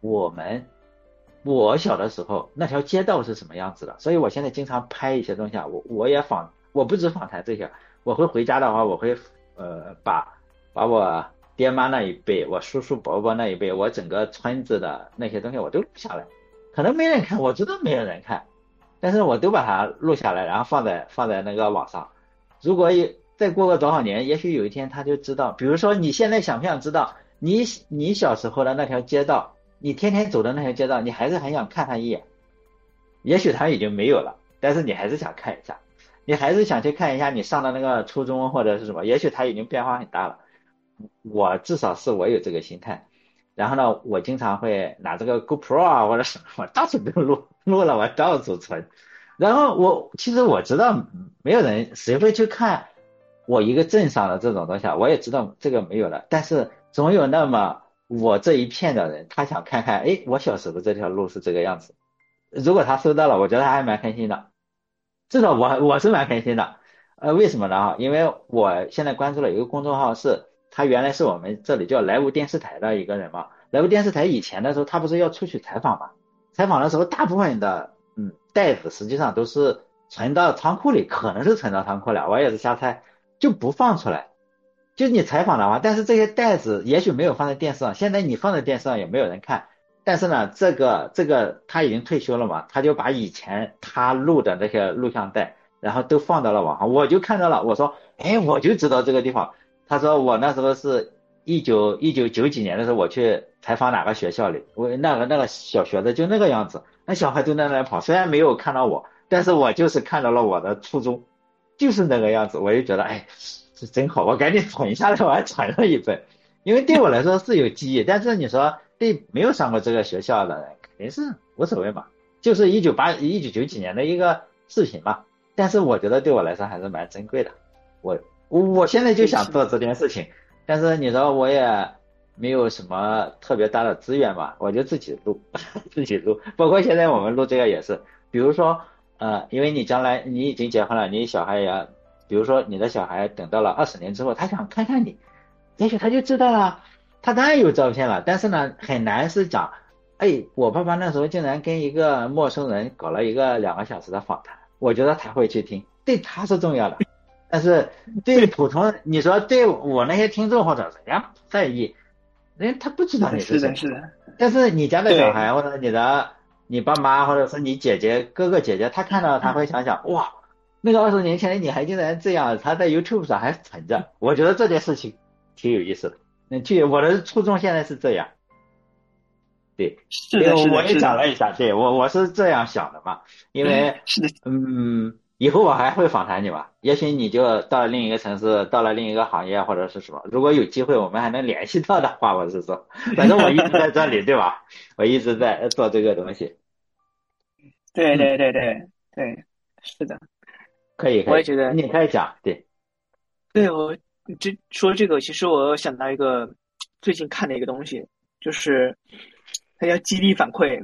我小的时候那条街道是什么样子的，所以我现在经常拍一些东西啊，我也我不止访谈这些，我会回家的话，我会把我爹妈那一辈，我叔叔伯伯那一辈，我整个村子的那些东西我都录下来，可能没人看，我知道没有人看，但是我都把它录下来，然后放在那个网上。如果再过个多少年，也许有一天他就知道，比如说你现在想不想知道你小时候的那条街道，你天天走的那条街道，你还是很想看他一眼。也许他已经没有了，但是你还是想看一下，你还是想去看一下你上的那个初中或者是什么，也许他已经变化很大了。我至少是我有这个心态。然后呢，我经常会拿这个 GoPro 啊或者什么，我到处都录了，我到处存。然后其实我知道没有人谁会去看我一个镇上的这种东西啊，我也知道这个没有了，但是总有那么我这一片的人，他想看看，哎，我小时候这条路是这个样子。如果他收到了，我觉得他还蛮开心的，至少我是蛮开心的。为什么呢？因为我现在关注了一个公众号，他原来是我们这里叫莱芜电视台的一个人嘛。莱芜电视台以前的时候，他不是要出去采访嘛？采访的时候，大部分的袋子实际上都是存到仓库里，可能是存到仓库了，我也是瞎猜，就不放出来。就你采访的话，但是这些袋子也许没有放在电视上，现在你放在电视上也没有人看。但是呢，这个他已经退休了嘛，他就把以前他录的那些录像带，然后都放到了网上，我就看到了，我说，哎，我就知道这个地方。他说我那时候是1990几年的时候，我去采访哪个学校里，我那个小学的就那个样子，那小孩都在那跑，虽然没有看到我，但是我就是看到了我的初中，就是那个样子，我就觉得，哎，是真好，我赶紧存下来，我还存了一本，因为对我来说是有记忆，但是你说对没有上过这个学校的人肯定是无所谓嘛，就是1990几年的一个视频嘛，但是我觉得对我来说还是蛮珍贵的，我现在就想做这件事情，但是你说我也没有什么特别大的资源嘛，我就自己录，自己录。包括现在我们录这个也是，比如说因为你将来你已经结婚了，你小孩也，比如说你的小孩等到了20年之后，他想看看你，也许他就知道了，他当然有照片了，但是呢很难是讲，哎，我爸爸那时候竟然跟一个陌生人搞了一个2个小时的访谈，我觉得他会去听，对他是重要的。但是对普通，你说对我那些听众或者人家不在意，人家他不知道你是谁。 是的。 但是你家的小孩或者你爸妈或者是你哥哥姐姐，他看到他会想想，哇，那个20年前的你还竟然这样，他在 YouTube 上还存着。我觉得这件事情挺有意思的。我的初衷现在是这样。对， 是的， 我也讲了一下，对我是这样想的嘛，因为是的， 以后我还会访谈你嘛，也许你就到了另一个城市，到了另一个行业或者是什么，如果有机会我们还能联系到的话，我是说，反正我一直在这里，对吧？我一直在做这个东西。 对，是的， 可以， 我也觉得你可以讲，对， 我说这个，其实我想到一个最近看的一个东西，就是它叫激励反馈。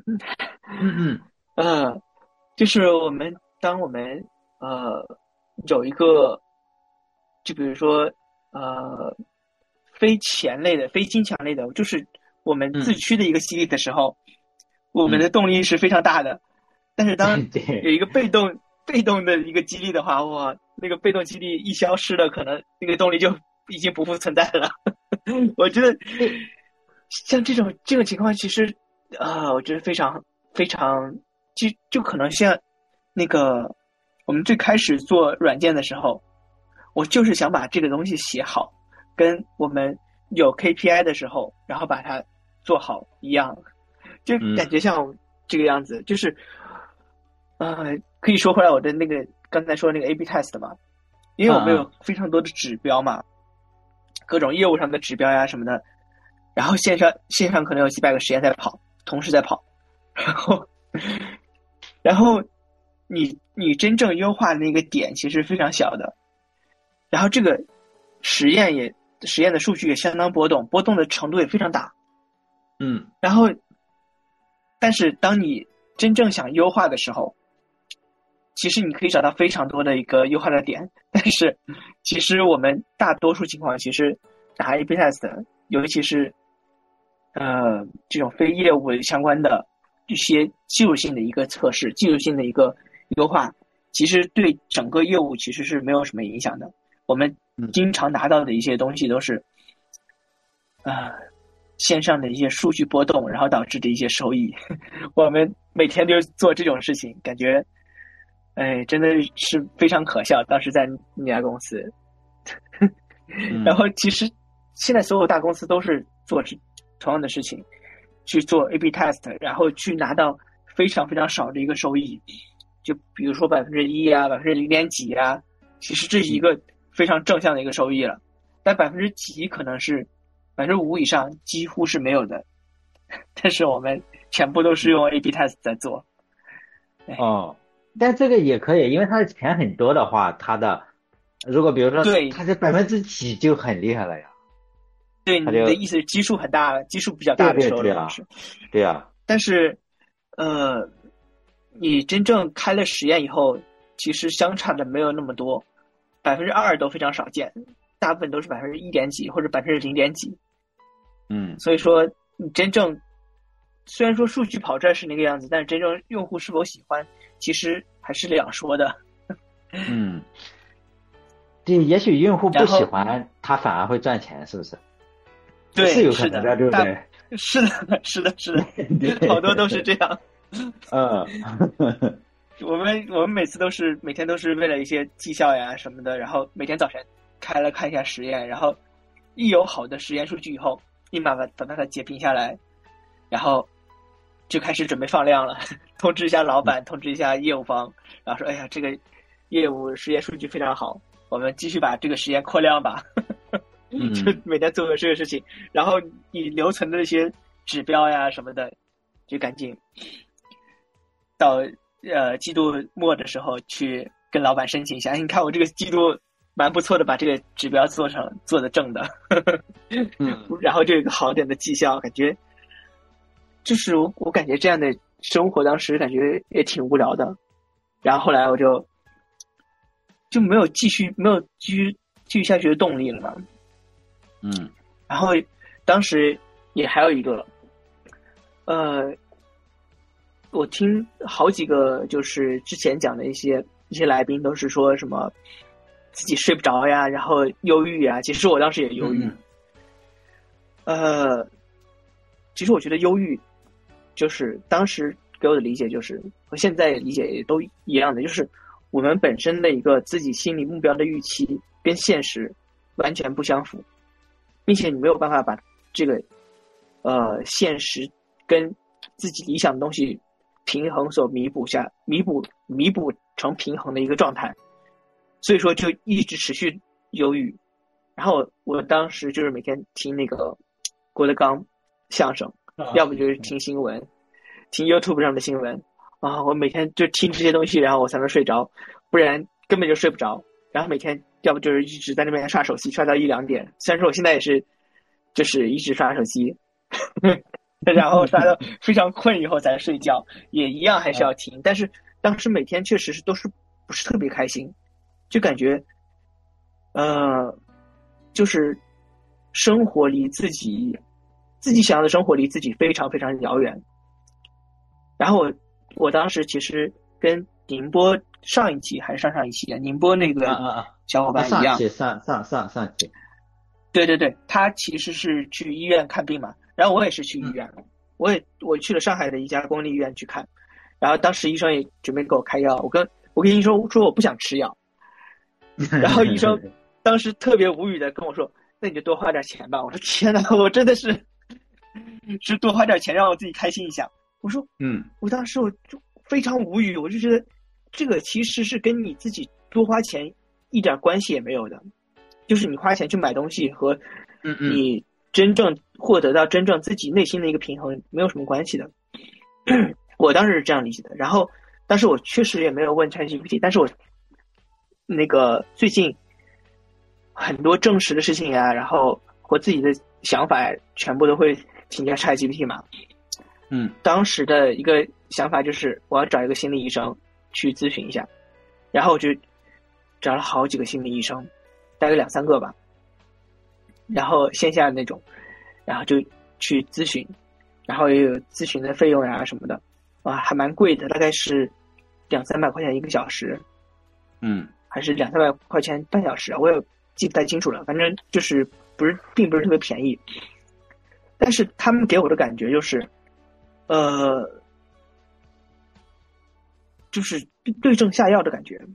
就是当我们有一个，就比如说非钱类的、非金钱类的，就是我们自驱的一个激励的时候，我们的动力是非常大的。但是当有一个被动的一个激励的话，哇，那个被动激励一消失了，可能那个动力就已经不复存在了。我觉得像这种情况，其实我觉得非常非常，就可能像那个我们最开始做软件的时候，我就是想把这个东西写好，跟我们有 KPI 的时候，然后把它做好一样，就感觉像这个样子，就是可以说回来我的那个刚才说的那个 A/B test 嘛，因为我们有非常多的指标嘛，各种业务上的指标呀什么的，然后线上可能有几百个实验在跑，同时在跑，然后你真正优化的那个点其实非常小的，然后这个实验的数据也相当波动的程度也非常大，然后但是当你真正想优化的时候，其实你可以找到非常多的一个优化的点，但是其实我们大多数情况其实打 A/B test，尤其是这种非业务相关的一些技术性的一个测试，技术性的一个优化，其实对整个业务其实是没有什么影响的。我们经常拿到的一些东西都是线上的一些数据波动，然后导致的一些收益。我们每天就做这种事情，感觉真的是非常可笑。当时在那家公司然后其实现在所有大公司都是做同样的事情，去做 A/B test， 然后去拿到非常非常少的一个收益，就比如说1%啊，0.几啊，其实这是一个非常正向的一个收益了。但几可能是5%以上，几乎是没有的。但是我们全部都是用 A/B test 在做。 哦，但这个也可以，因为它的钱很多的话，它的如果比如说它是几就很厉害了呀。 对，你的意思是基数很大了，基数比较大的时候对啊。 但是你真正开了实验以后，其实相差的没有那么多，2%都非常少见，大部分都是1%几或者0.几。所以说你真正虽然说数据跑出来是那个样子，但是真正用户是否喜欢，其实还是两说的。 对，也许用户不喜欢，他反而会赚钱，是不是？ 对， 是有可能的，对不对？ 是的，好多都是这样。我们每天都是为了一些绩效呀什么的，然后每天早晨开了看一下实验，然后一有好的实验数据以后，立马把它截屏下来，然后就开始准备放量了，通知一下老板，通知一下业务方，然后说，哎呀，这个业务实验数据非常好，我们继续把这个实验扩量吧。就每天做个这个事情，然后你留存的那些指标呀什么的，就赶紧到季度末的时候去跟老板申请一下。你看我这个季度蛮不错的，把这个指标做的正的，然后就有一个好点的绩效，感觉就是我感觉这样的生活当时感觉也挺无聊的。然后后来我就没有继续下去的动力了嘛。然后当时也还有一个我听好几个就是之前讲的一些来宾都是说什么自己睡不着呀，然后忧郁啊，其实我当时也忧郁。其实我觉得忧郁就是当时给我的理解就是和现在理解也都一样的，就是我们本身的一个自己心理目标的预期跟现实完全不相符，并且你没有办法把这个现实跟自己理想的东西平衡所弥补成平衡的一个状态，所以说就一直持续忧郁。然后我当时就是每天听那个郭德纲相声，要不就是听新闻，听 YouTube 上的新闻啊，我每天就听这些东西，然后我才能睡着，不然根本就睡不着。然后每天要不就是一直在那边刷手机，刷到1-2点。虽然说我现在也是，就是一直刷手机，然后刷到非常困以后才睡觉，也一样还是要听。但是当时每天确实都是不是特别开心，就感觉，就是生活离自己想要的生活离自己非常非常遥远。然后我当时其实跟宁波上一期还是上一期宁波那个小伙伴一样， 上期， 对，他其实是去医院看病嘛，然后我也是去医院，我去了上海的一家公立医院去看，然后当时医生也准备给我开药，我跟医生说我不想吃药，然后医生当时特别无语的跟我说，那你就多花点钱吧。我说天哪，我真的是多花点钱让我自己开心一下。我说我当时我就非常无语，我就觉得这个其实是跟你自己多花钱一点关系也没有的，就是你花钱去买东西和你真正获得到真正自己内心的一个平衡没有什么关系的。我当时是这样理解的。然后但是我确实也没有问 ChatGPT， 但是我那个最近很多正式的事情啊，然后我自己的想法全部都会请教 ChatGPT 嘛。当时的一个想法就是我要找一个心理医生去咨询一下，然后我就找了好几个心理医生，大概2-3个吧。 然后线下那种，然后就去咨询，然后也有咨询的费用呀什么的，啊，还蛮贵的，大概是200-300块钱1个小时，还是200-300块钱半小时，我也记不太清楚了，反正就是并不是特别便宜。但是他们给我的感觉就是，就是对症下药的感觉。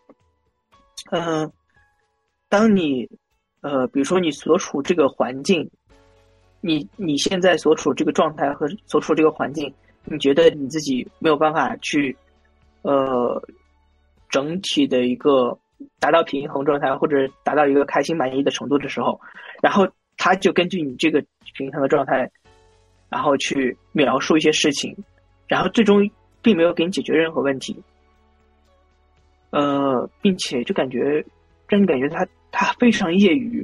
当你比如说你所处这个环境，你现在所处这个状态和所处这个环境，你觉得你自己没有办法去整体的一个达到平衡状态，或者达到一个开心满意的程度的时候，然后他就根据你这个平衡的状态，然后去描述一些事情，然后最终并没有给你解决任何问题，并且就让你感觉他非常业余，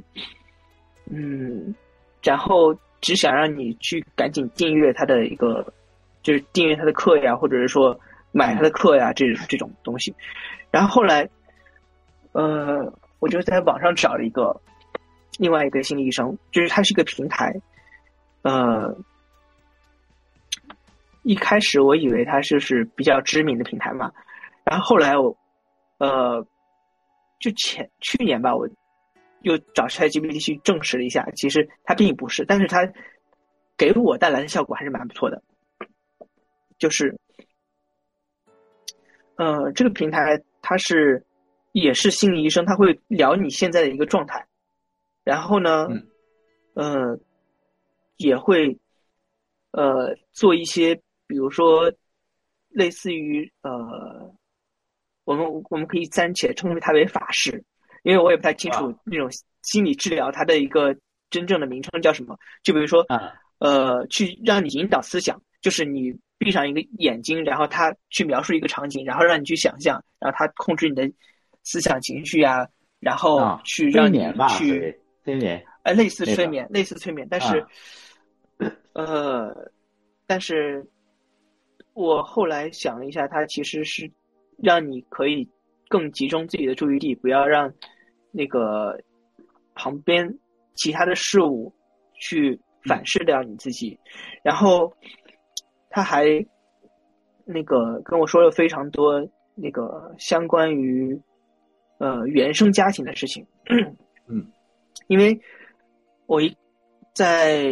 然后只想让你去赶紧订阅他的一个，就是订阅他的课呀，或者是说买他的课呀，这种东西。然后后来，我就在网上找了另外一个心理医生，就是它是一个平台，一开始我以为它是比较知名的平台嘛，然后后来就去年吧，我又找 ChatGPT 去证实了一下，其实它并不是，但是它给我带来的效果还是蛮不错的。就是这个平台它也是心理医生，他会聊你现在的一个状态，然后呢也会做一些比如说类似于我们可以暂且称为它为法式，因为我也不太清楚那种心理治疗它的一个真正的名称叫什么。就比如说去让你引导思想，就是你闭上一个眼睛，然后他去描述一个场景，然后让你去想象，然后他控制你的思想情绪啊，然后去让你去催眠， 类似催眠，类似催眠，但是但是我后来想了一下，它其实是让你可以更集中自己的注意力，不要让那个旁边其他的事物去反噬掉你自己。然后他还跟我说了非常多相关于原生家庭的事情。因为我在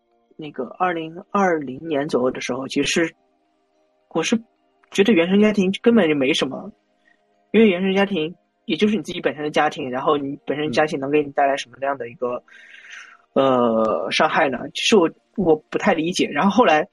2020年左右的时候，其实我是觉得原生家庭根本就没什么，因为原生家庭也就是你自己本身的家庭，然后你本身家庭能给你带来什么样的一个伤害呢？其实我不太理解。然后后来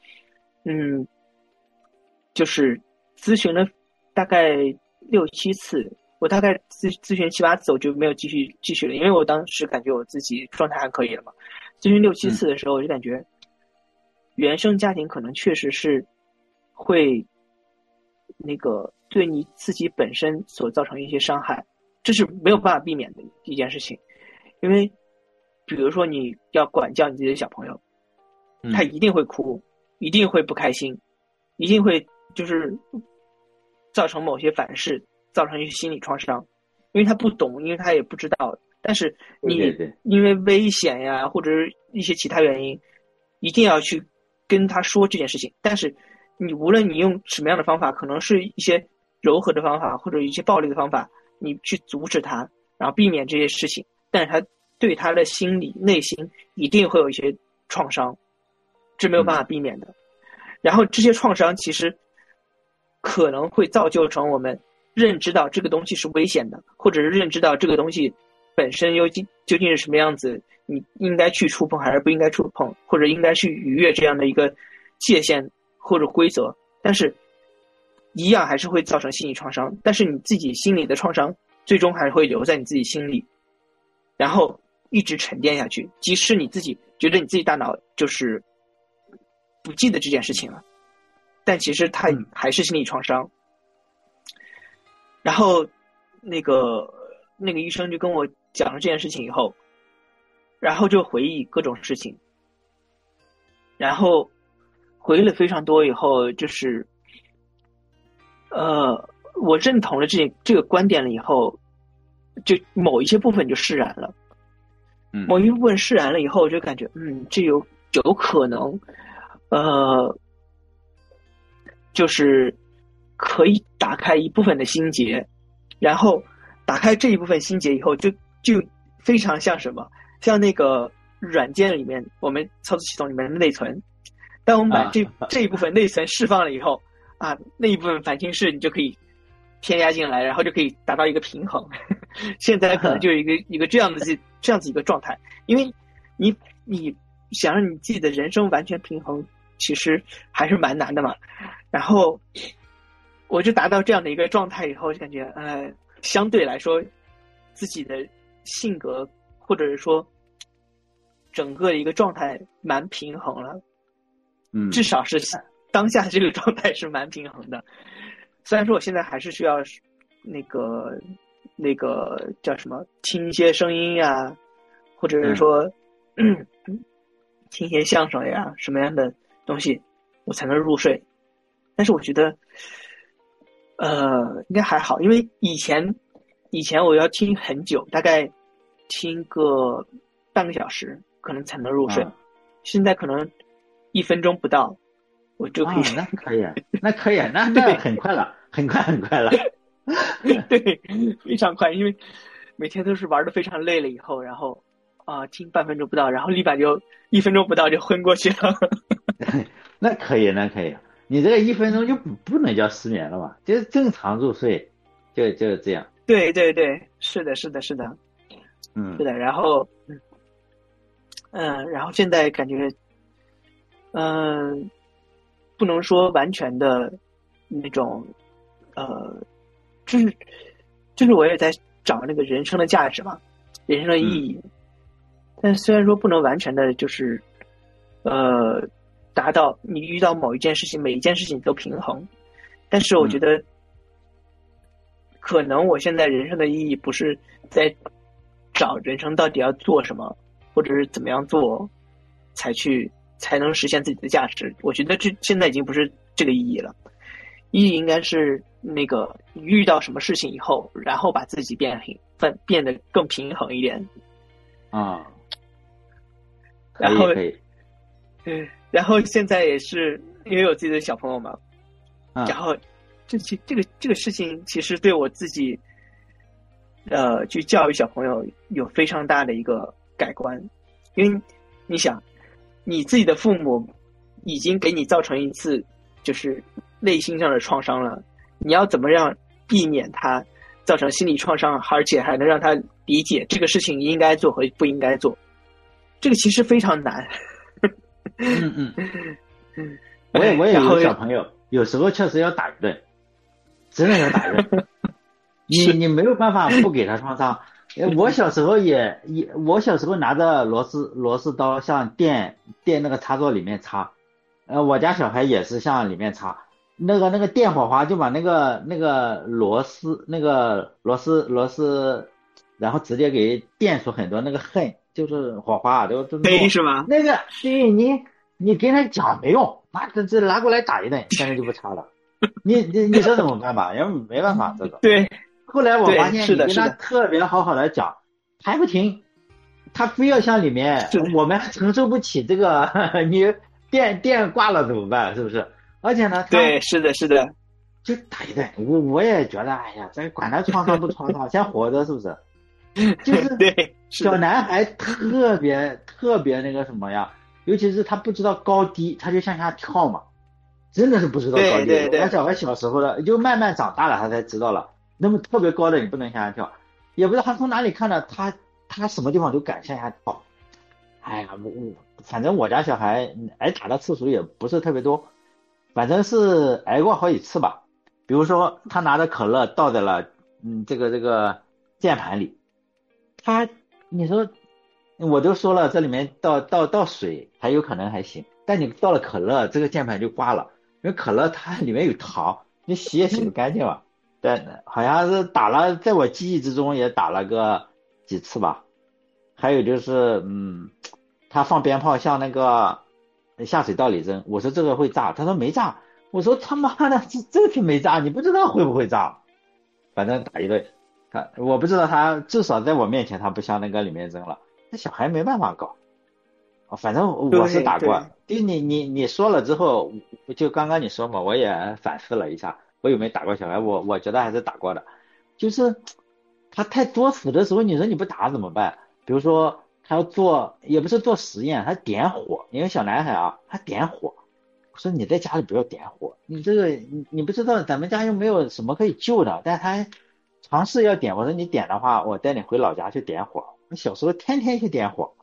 就是咨询了大概6-7次，我大概咨询7-8次，我就没有继续了，因为我当时感觉我自己状态还可以了嘛。咨询6-7次的时候，我就感觉原生家庭可能确实是会对你自己本身所造成一些伤害，这是没有办法避免的一件事情。因为比如说你要管教你自己的小朋友，他一定会哭，一定会不开心，一定会就是造成某些反噬，造成一些心理创伤，因为他不懂，因为他也不知道。但是你因为危险呀，或者是一些其他原因，一定要去跟他说这件事情。但是你无论你用什么样的方法，可能是一些柔和的方法，或者一些暴力的方法，你去阻止他，然后避免这些事情，但是他对他的心理内心一定会有一些创伤，这没有办法避免的。然后这些创伤其实可能会造就成我们认知到这个东西是危险的，或者是认知到这个东西本身究竟是什么样子，你应该去触碰还是不应该触碰，或者应该去逾越这样的一个界限或者规则，但是一样还是会造成心理创伤。但是你自己心理的创伤最终还是会留在你自己心里，然后一直沉淀下去，即使你自己觉得你自己大脑就是不记得这件事情了，但其实它还是心理创伤。然后那个医生就跟我讲了这件事情以后，然后就回忆各种事情，然后回忆了非常多以后，就是我认同了这个观点了以后，就某一些部分就释然了。 某一部分释然了以后，我就感觉这有可能，就是可以打开一部分的心结，然后打开这一部分心结以后，就非常像什么，像那个软件里面我们操作系统里面的内存，当我们把这一部分内存释放了以后啊，那一部分烦心事你就可以添加进来，然后就可以达到一个平衡。现在可能就是一个这样子一个状态，因为你想让你自己的人生完全平衡，其实还是蛮难的嘛。然后我就达到这样的一个状态以后，就感觉相对来说自己的性格或者是说整个的一个状态蛮平衡了。至少是当下这个状态是蛮平衡的。虽然说我现在还是需要那个叫什么听一些声音呀，或者是说听一些相声呀，什么样的东西我才能入睡，但是我觉得应该还好，因为以前我要听很久，大概听个半个小时可能才能入睡，现在可能1分钟不到我就可以。 那可以，那很快了，很快了。 对，非常快，因为每天都是玩的非常累了以后，然后听半分钟不到，然后立马就1分钟不到就昏过去了。 那可以，你这个1分钟就不能叫失眠了嘛，就是正常入睡，就这样。 对，是的。是的，然后然后现在感觉不能说完全的那种就是我也在找那个人生的价值嘛，人生的意义。但虽然说不能完全的就是达到你遇到某一件事情每一件事情都平衡，但是我觉得可能我现在人生的意义不是在找人生到底要做什么，或者是怎么样做才能实现自己的价值。我觉得现在已经不是这个意义了，意义应该是那个你遇到什么事情以后，然后把自己变得更平衡一点。然后可以。 然后现在也是因为有自己的小朋友嘛，然后这个事情其实对我自己去教育小朋友有非常大的一个改观。因为你想你自己的父母已经给你造成一次就是内心上的创伤了，你要怎么样避免他造成心理创伤，而且还能让他理解这个事情应该做和不应该做，这个其实非常难。 我也有小朋友，有时候确实要打一顿，真的要打一顿。你没有办法不给他创伤。我小时候我小时候拿着螺丝刀向电那个插座里面插，我家小孩也是向里面插，那个电火花就把那个螺丝，然后直接给电出很多那个痕，就是火花都黑是吗？ 那个对你跟他讲没用，这拿过来打一顿，现在就不插了。你说怎么办吧？也没办法这个。 对。 后来我发现你跟他特别好的讲，还不听，他非要向里面，我们还承受不起这个，你电挂了怎么办？是不是？而且呢， 对，是的， 就打一顿。我也觉得，哎呀，这管他创伤不创伤，先活着，是不是？就是对， 小男孩特别那个什么呀，尤其是他不知道高低，他就向下跳嘛，真的是不知道高低。 对， 我小孩小时候的，就慢慢长大了，他才知道了。那么特别高的你不能向下跳，也不知道他从哪里看的，他什么地方都敢向下跳。哎呀，反正我家小孩挨打的次数也不是特别多，反正是挨过好几次吧。比如说他拿着可乐倒在了这个键盘里，你说我都说了这里面倒水还有可能还行，但你倒了可乐这个键盘就挂了，因为可乐它里面有糖，你洗也洗不干净嘛。对，好像是打了，在我记忆之中也打了个几次吧。还有就是他放鞭炮向那个下水道里扔，我说这个会炸，他说没炸，我说他妈的这个挺没炸，你不知道会不会炸，反正打一顿。我不知道他至少在我面前他不向那个里面扔了， 那小孩没办法搞。反正我是打过，就你说了之后，就刚刚你说嘛，我也反思了一下，我有没有打过小孩？我觉得还是打过的，就是他太作死的时候，你说你不打怎么办？比如说他要做，也不是做实验，他点火，因为小男孩啊，他点火。我说你在家里不要点火，你这个你不知道咱们家又没有什么可以救的，但他尝试要点。我说你点的话，我带你回老家去点火。我小时候天天去点火。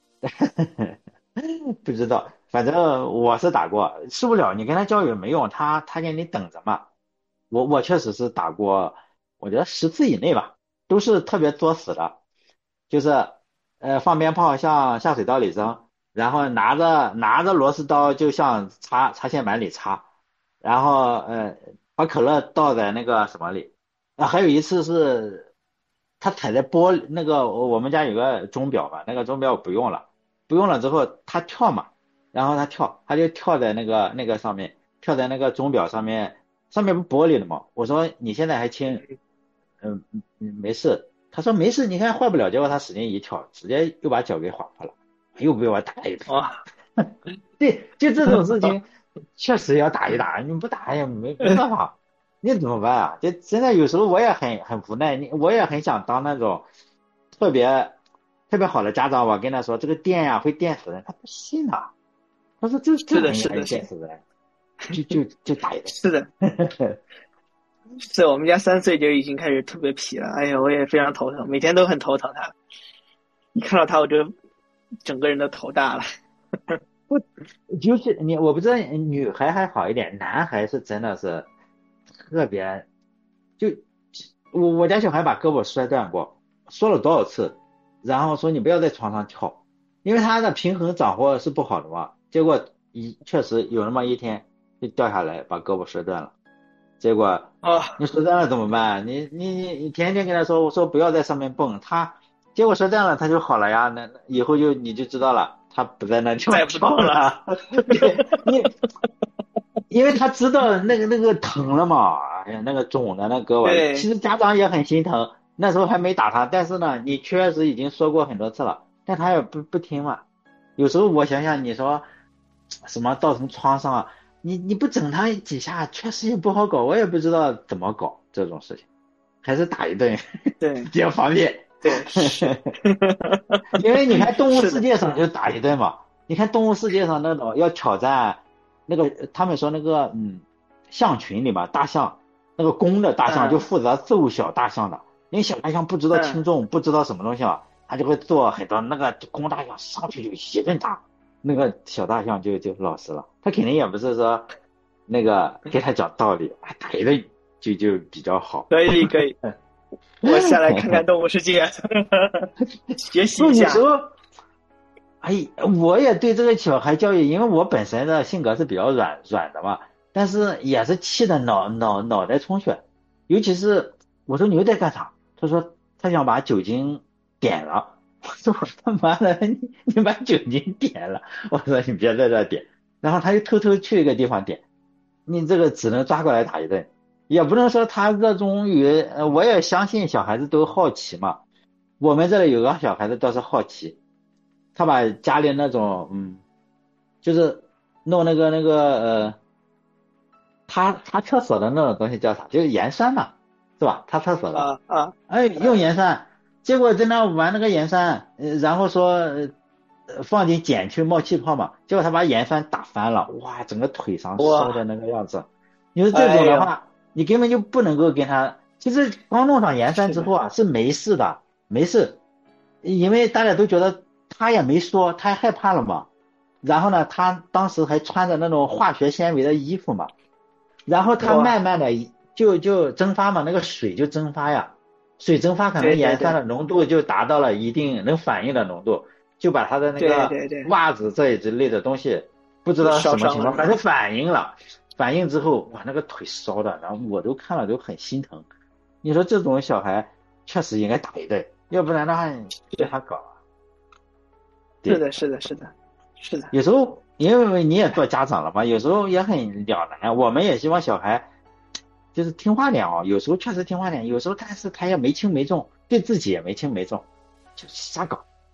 不知道，反正我是打过，受不了，你跟他教育没用，他给你等着嘛。我确实是打过，我觉得10次以内吧，都是特别作死的，就是放鞭炮向下水道里扔，然后拿着螺丝刀就向插线板里插，然后把可乐倒在那个什么里。还有一次是他踩在玻璃那个，我们家有个钟表嘛，那个钟表不用了。不用了之后，他跳嘛，然后他就跳在那个上面，跳在那个钟表上面，上面不玻璃的嘛。我说你现在还轻，没事。他说没事，你看坏不了。结果他使劲一跳，直接又把脚给划破了，又被我打一顿。对，就这种事情，确实要打一打，你不打也没办法，你怎么办啊？就现在有时候我也很无奈，我也很想当那种特别好的家长。我跟他说这个电呀会电死人，他不信啊。他说这玩意还电死人，就打一顿。 是的。是我们家3岁就已经开始特别皮了，哎呀，我也非常头疼，每天都很头疼他。一看到他我就整个人都头大了。 就是我不知道女孩还好一点，男孩是真的是特别，就我家小孩把胳膊摔断过，说了多少次，然后说你不要在床上跳，因为他的平衡掌握是不好的嘛。结果确实有那么一天就掉下来把胳膊摔断了。结果你摔断了怎么办？你天天跟他说，我说不要在上面蹦，结果摔断了他就好了呀。那以后你就知道了，他不在那跳了。对，因为他知道那个疼了嘛，哎呀，那个肿的那胳膊，其实家长也很心疼。那时候还没打他，但是呢，你确实已经说过很多次了，但他也不听嘛。有时候我想想，你说什么造成创伤啊？你不整他几下，确实也不好搞。我也不知道怎么搞这种事情，还是打一顿， 对， 比较方便。 对， 因为你看动物世界上就打一顿嘛。你看动物世界上那种要挑战那个，他们说那个象群里吧，大象那个公的大象就负责揍小大象的，因为小大象不知道轻重，不知道什么东西啊，他就会做很多，那个公大象上去就一顿打，那个小大象就老实了。他肯定也不是说那个给他讲道理，打一顿就比较好。 可以，我下来看看动物世界，学习一下。 有时候，我也对这个小孩教育，因为我本身的性格是比较软的嘛，但是也是气得脑袋充血。尤其是我说你又在干啥？他说他想把酒精点了。我说我他妈的，你把酒精点了？我说你别在这点。然后他又偷偷去一个地方点，你这个只能抓过来打一顿。也不能说他热衷于，我也相信小孩子都好奇嘛。我们这里有个小孩子倒是好奇，他把家里那种就是弄那个他厕所的那种东西叫啥？就是盐酸嘛，是吧？他厕所的用盐酸，结果在那玩那个盐酸，然后说放进碱去冒气泡嘛，结果他把盐酸打翻了，哇，整个腿上烧的那个样子。你说这种的话，你根本就不能够跟他，其实刚弄上盐酸之后啊，是没事的，没事，因为大家都觉得他也没说，他害怕了嘛。然后呢，他当时还穿着那种化学纤维的衣服嘛，然后他慢慢的就蒸发嘛，那个水就蒸发呀，水蒸发可能盐酸的浓度就达到了一定能反应的浓度，就把他的那个袜子这一之类的东西，不知道什么情况，反正反应了。反应之后，哇，那个腿烧的，然后我都看了都很心疼。你说这种小孩确实应该打一顿，要不然的话被他搞啊。 是的。 有时候因为你也做家长了嘛，有时候也很两难。我们也希望小孩就是听话点哦，有时候确实听话点，有时候但是他也没轻没重，对自己也没轻没重，就瞎搞。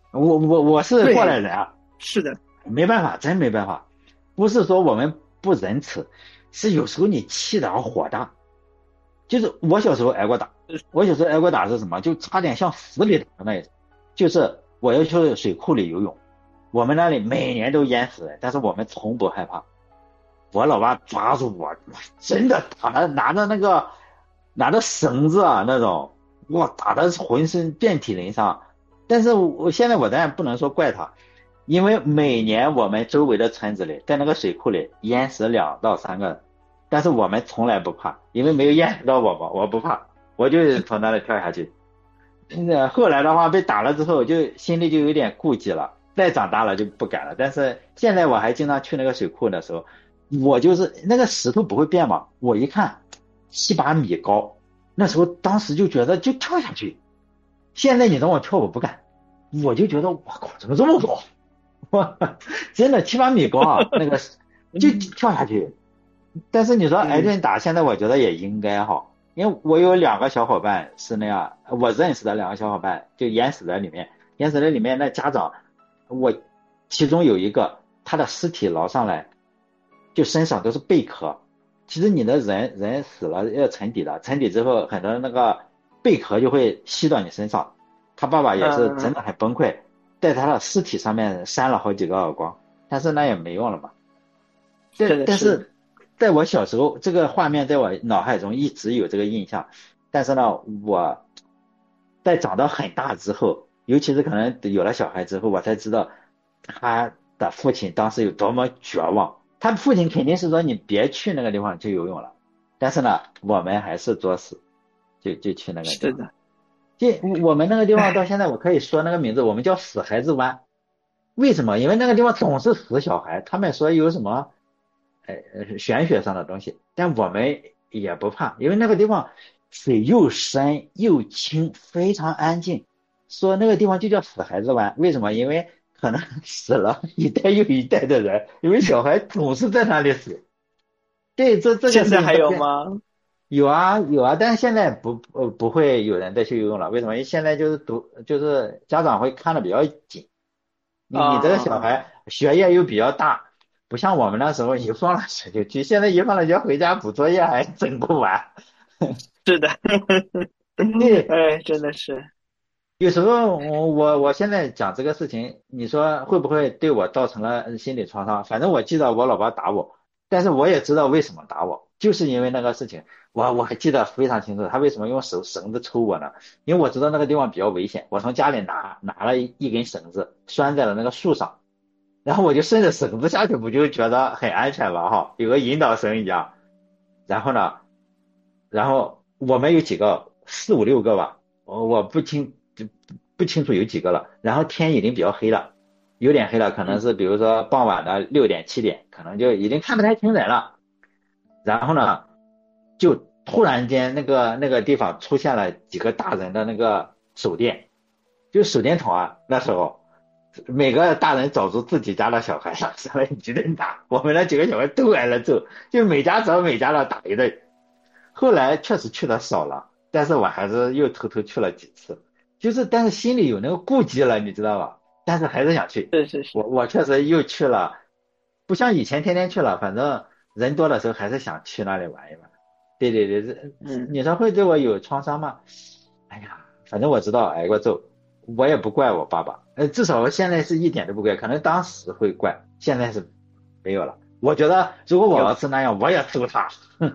我是过来人啊， 是的， 没办法，真没办法。不是说我们不仁慈，是有时候你气得火大。就是我小时候挨过打，我小时候挨过打是什么？就差点像死里打的那一种。就是我要去水库里游泳，我们那里每年都淹死人，但是我们从不害怕。我老爸抓住我，真的打的拿着绳子啊那种，哇，打的浑身遍体鳞伤。但是我现在我当然不能说怪他，因为每年我们周围的村子里在那个水库里淹死2到3个人，但是我们从来不怕，因为没有淹死到我嘛，我不怕，我就从那里跳下去。后来的话被打了之后，就心里就有点顾忌了，再长大了就不敢了。但是现在我还经常去那个水库的时候，我就是那个石头不会变嘛，我一看7、8米高，那时候当时就觉得就跳下去。现在你让我跳我不敢，我就觉得我靠怎么这么高，哇，真的7、8米高啊，那个就跳下去。但是你说挨顿打，现在我觉得也应该哈。因为我有2个小伙伴是那样，我认识的2个小伙伴就淹死在里面，淹死在里面。那家长，我其中有一个，他的尸体捞上来，就身上都是贝壳。其实你的人死了要沉底的，沉底之后，很多那个贝壳就会吸到你身上。他爸爸也是真的很崩溃，在他的尸体上面扇了好几个耳光，但是那也没用了嘛。但是在我小时候，这个画面在我脑海中一直有这个印象。但是呢，我在长到很大之后，尤其是可能有了小孩之后，我才知道他的父亲当时有多么绝望。他父亲肯定是说你别去那个地方去游泳了，但是呢，我们还是作死，就去那个地方。 是的， 就我们那个地方到现在我可以说那个名字，我们叫死孩子湾。为什么？因为那个地方总是死小孩，他们说有什么玄学上的东西，但我们也不怕，因为那个地方水又深又清，非常安静。说那个地方就叫死孩子湾，为什么？因为可能死了一代又一代的人，因为小孩总是在那里死。对，这个现在还有吗？ 有啊有啊，但是现在不会有人再去游泳了。为什么？因为现在就是家长会看得比较紧，你这个小孩学业又比较大，不像我们那时候一放了学就去，现在一放了学回家补作业还整不完。 是的， 对， 哎，真的是， 有时候我现在讲这个事情，你说会不会对我造成了心理创伤？反正我记得我老爸打我，但是我也知道为什么打我，就是因为那个事情，我还记得非常清楚，他为什么用绳子抽我呢？因为我知道那个地方比较危险，我从家里拿了一根绳子拴在了那个树上，然后我就顺着绳子下去，不就觉得很安全了哈，有个引导绳一样。然后呢，然后我们有几个4、5、6个吧，我不清楚有几个了。然后天已经比较黑了，有点黑了，可能是比如说傍晚的6点7点，可能就已经看不太清人了。然后呢，就突然间那个地方出现了几个大人的那个手电，就手电筒啊。那时候每个大人找出自己家的小孩上来一顿打，我们那几个小孩都挨了揍，就每家找每家的打一顿。后来确实去的少了，但是我还是又偷偷去了几次，就是但是心里有那个顾忌了，你知道吧？但是还是想去。 是是是， 我确实又去了，不像以前天天去了，反正人多的时候还是想去那里玩一玩。对对对，你说会对我有创伤吗？哎呀，反正我知道挨过揍，我也不怪我爸爸，至少现在是一点都不怪，可能当时会怪，现在是没有了。我觉得如果我要是那样，我也揍他。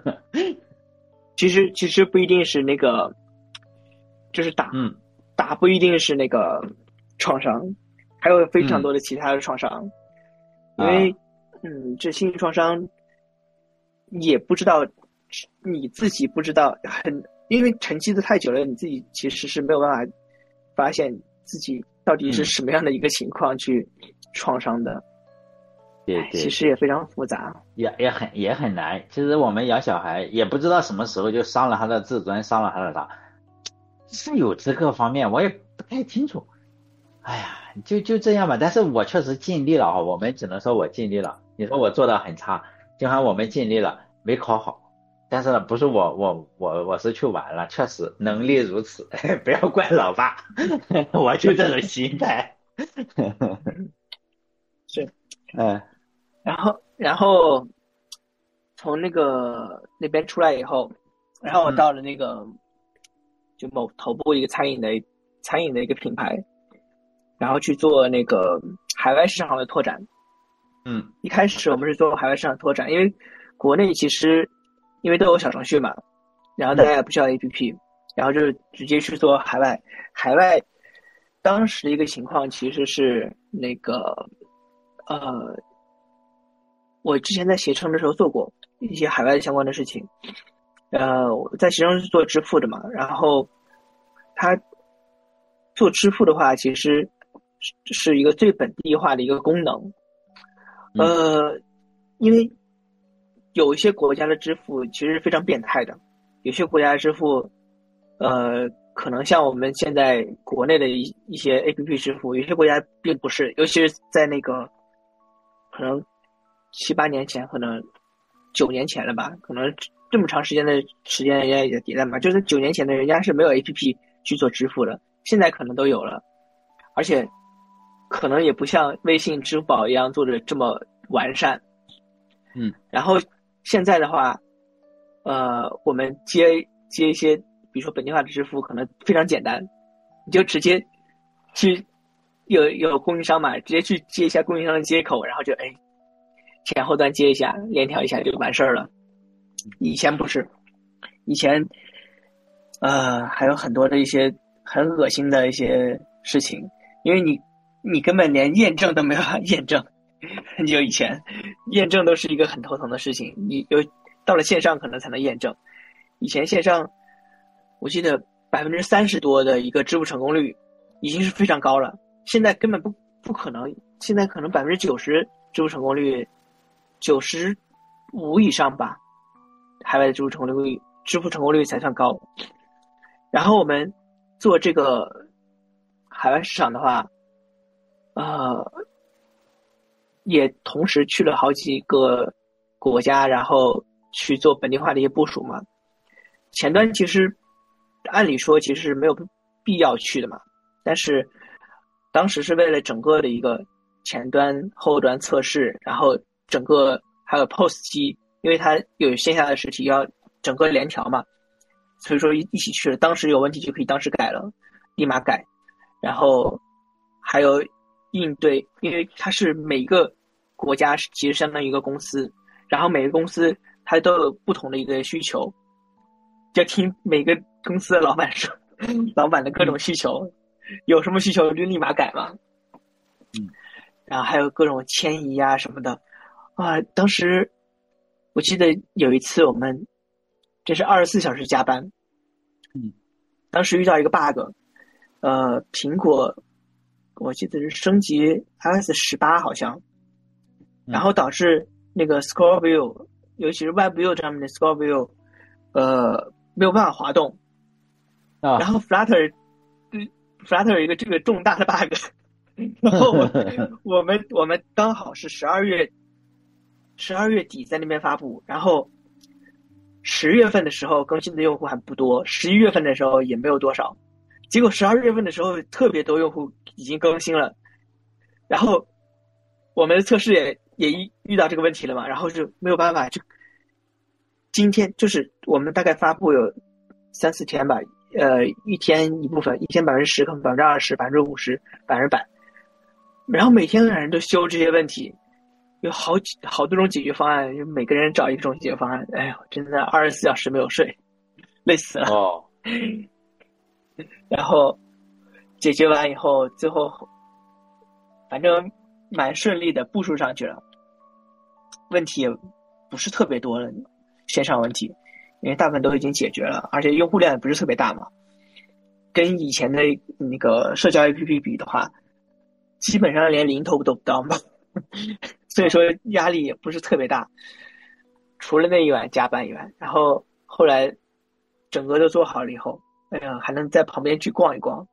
其实不一定是那个，就是打不一定是那个创伤，还有非常多的其他的创伤，因为这心理创伤也不知道，你自己不知道，因为沉积的太久了，你自己其实是没有办法发现自己到底是什么样的一个情况去创伤的。 对， 其实也非常复杂， 也很难。其实我们养小孩也不知道什么时候就伤了他的自尊，伤了他的啥，是有这个方面，我也不太清楚。哎呀，就这样吧。但是我确实尽力了啊，我们只能说我尽力了。你说我做的很差，就像我们尽力了，没考好。但是呢，不是我是去玩了，确实能力如此，不要怪老爸，我就这种心态。 是， 嗯然后从那边出来以后，然后我到了那个就头部一个餐饮的一个品牌，然后去做那个海外市场的拓展。一开始我们是做海外市场拓展，因为国内其实因为都有小程序嘛，然后大家也不需要 APP，然后就直接去做海外。海外当时的一个情况其实是那个我之前在携程的时候做过一些海外相关的事情，我在携程是做支付的嘛，然后他做支付的话，其实是一个最本地化的一个功能。因为有一些国家的支付其实是非常变态的，有些国家的支付，可能像我们现在国内的一些 APP 支付，有些国家并不是，尤其是在那个可能7、8年前，可能9年前了吧，可能这么长时间的时间人家也迭代嘛，就是9年前的人家是没有 APP 去做支付的，现在可能都有了，而且可能也不像微信、支付宝一样做的这么完善。然后现在的话，我们接一些，比如说本地化的支付，可能非常简单，你就直接去有供应商嘛，直接去接一下供应商的接口，然后就前后端接一下，联调一下就完事儿了。以前不是，以前还有很多的一些很恶心的一些事情，因为你根本连验证都没有办法验证。就以前验证都是一个很头疼的事情，你到了线上可能才能验证。以前线上我记得30%多的一个支付成功率已经是非常高了，现在根本不可能，现在可能90%支付成功率，95%以上吧，海外的支付成功率才算高。然后我们做这个海外市场的话，也同时去了好几个国家，然后去做本地化的一些部署嘛。前端其实按理说其实是没有必要去的嘛，但是当时是为了整个的一个前端后端测试，然后整个还有 POS 机，因为它有线下的实体要整个联调嘛，所以说一起去了。当时有问题就可以当时改了，立马改。然后还有应对，因为它是每个国家其实相当于一个公司，然后每个公司它都有不同的一个需求，就听每个公司的老板说，老板的各种需求，有什么需求就立马改嘛。然后还有各种迁移啊什么的啊。当时我记得有一次我们这是24小时加班，当时遇到一个 bug，苹果我记得是升级 iOS 18好像，然后导致那个 Scroll View， 尤其是 Web View 上面的 Scroll View， 没有办法滑动。然后 Flutter 有一个这个重大的 bug， 然后我们刚好是12月底在那边发布，然后10月份的时候更新的用户还不多，11月份的时候也没有多少，结果12月份的时候特别多用户已经更新了，然后我们的测试也遇到这个问题了嘛，然后就没有办法，就今天就是我们大概发布有3-4天吧，一天一部分，一天10%，可能20%、50%、100%，然后每天的人都修这些问题，有好多种解决方案，就每个人找一种解决方案。哎呦，真的24小时没有睡，累死了。然后解决完以后，最后反正蛮顺利的部署上去了，问题也不是特别多了，线上问题，因为大部分都已经解决了，而且用户量也不是特别大嘛，跟以前的那个社交 APP 比的话，基本上连零头都不到嘛，所以说压力也不是特别大，除了那一晚加班以外，然后后来整个都做好了以后，哎呀，还能在旁边去逛一逛，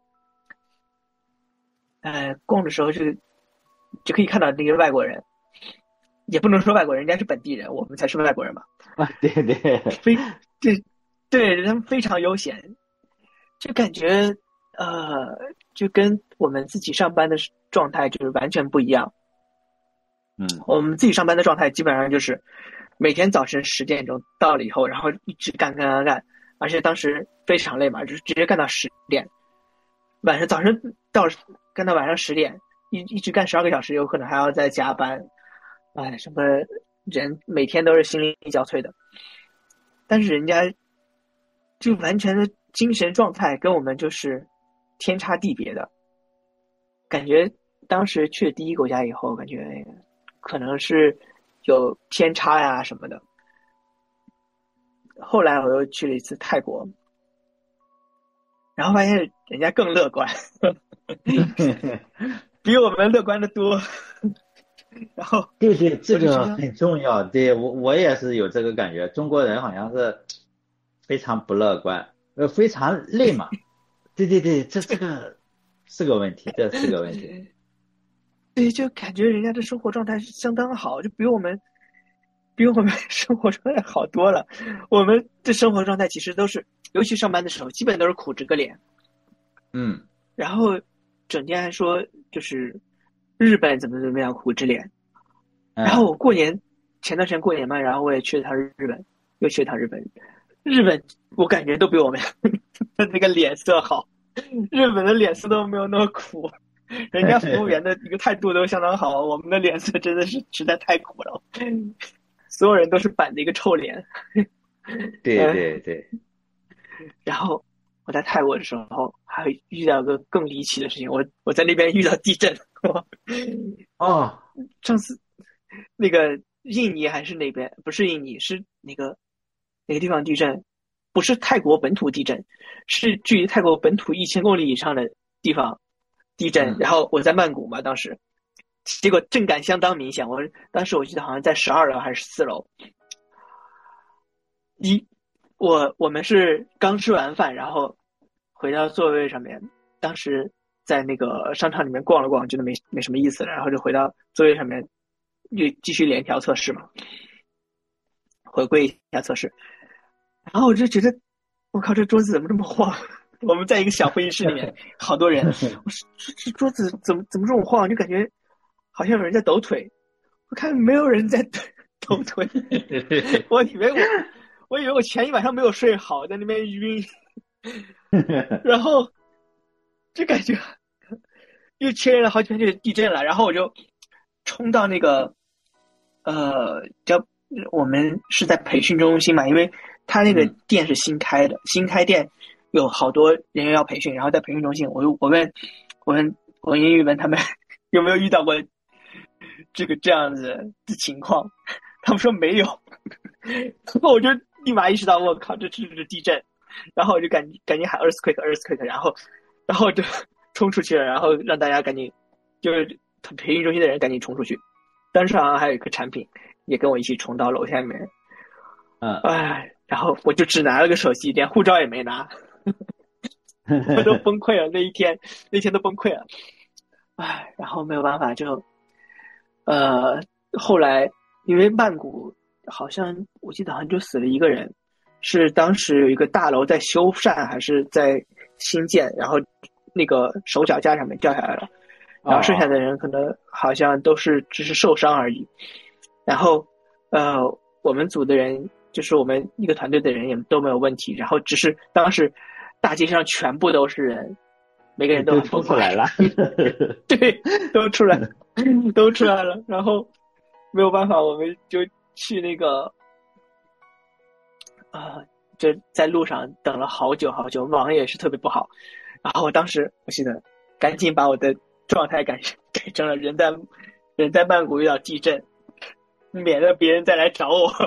逛的时候就可以看到那个外国人，也不能说外国人，人家是本地人，我们才是外国人嘛。 对对， 对，他们非常悠闲，就感觉就跟我们自己上班的状态就是完全不一样。我们自己上班的状态基本上就是每天早晨10点钟到了以后，然后一直干，而且当时非常累嘛，就是直接干到10点，早上干到晚上10点，一直干12个小时，有可能还要再加班。什么人每天都是心力交瘁的，但是人家就完全的精神状态跟我们就是天差地别的。感觉当时去了第一个国家以后，感觉可能是有偏差呀什么的。后来我又去了一次泰国，然后发现人家更乐观比我们乐观的多。然后对，这个很重要。对，我也是有这个感觉，中国人好像是非常不乐观，非常累嘛。对，这个是个问题，这是个问题。 对，就感觉人家的生活状态是相当好，就比我们生活状态好多了。我们的生活状态其实都是，尤其上班的时候，基本都是苦着个脸。然后整天还说就是日本怎么样苦着脸。然后我前段时间过年嘛，然后我也去了趟日本，又去了趟日本。日本我感觉都比我们的那个脸色好，日本的脸色都没有那么苦。人家服务员的一个态度都相当好，我们的脸色真的是实在太苦了，所有人都是板着一个臭脸。 对。 然后我在泰国的时候还遇到个更离奇的事情，我在那边遇到地震。上次那个印尼还是那边，不是印尼，是哪个地方地震？不是泰国本土地震，是距离泰国本土1000公里以上的地方地震。然后我在曼谷嘛，当时结果震感相当明显。当时我记得好像在12楼还是14楼。我们是刚吃完饭，然后回到座位上面，当时在那个商场里面逛了逛，觉得没什么意思了，然后就回到座位上面，又继续连调测试嘛，回归一下测试。然后我就觉得，我靠，这桌子怎么这么晃？我们在一个小会议室里面，好多人，我说这桌子怎么这么晃？就感觉好像有人在抖腿。我看没有人在抖腿，我以为我前一晚上没有睡好，在那边晕，然后就感觉又确认了好几遍就是地震了。然后我就冲到那个我们是在培训中心嘛，因为他那个店是新开的，新开店有好多人员要培训，然后在培训中心，我英语问他们有没有遇到过这样子的情况，他们说没有。然后我就立马意识到，我靠，这是地震。然后我就赶紧喊 earthquake， 然后就冲出去了，然后让大家赶紧，就是培训中心的人赶紧冲出去。当时好像还有一个产品也跟我一起冲到楼下面。然后我就只拿了个手机，连护照也没拿。我都崩溃了，那天都崩溃了。然后没有办法，就后来因为曼谷好像我记得好像就死了一个人，是当时有一个大楼在修缮还是在新建，然后那个手脚架上面掉下来了，然后剩下的人可能好像都是只是受伤而已。然后我们组的人就是我们一个团队的人也都没有问题，然后只是当时大街上全部都是人，每个人都冲出来了。 对，都出来了。然后没有办法，我们就去那个就在路上等了好久，网也是特别不好。然后当时我记得赶紧把我的状态改成了人在曼谷遇到地震，免得别人再来找我。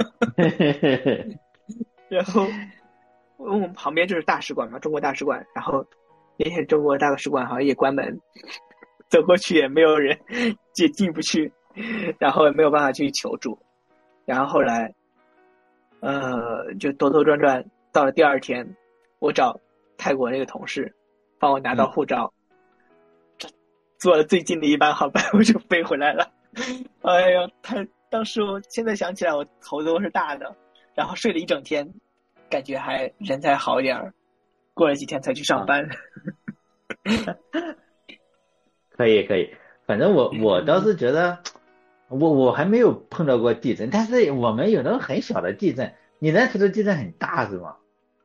然后我们旁边就是大使馆嘛，中国大使馆，然后那天中国大使馆好像也关门，走过去也没有人，也进不去，然后也没有办法去求助。然后后来就兜兜转转到了第二天，我找泰国那个同事帮我拿到护照，坐了最近的一班航班，我就飞回来了。哎呀，当时我现在想起来我头都是大的，然后睡了一整天，感觉人才好一点，过了几天才去上班。 可以可以，反正我倒是觉得，我还没有碰到过地震，但是我们有那种很小的地震，你那头的地震很大是吗？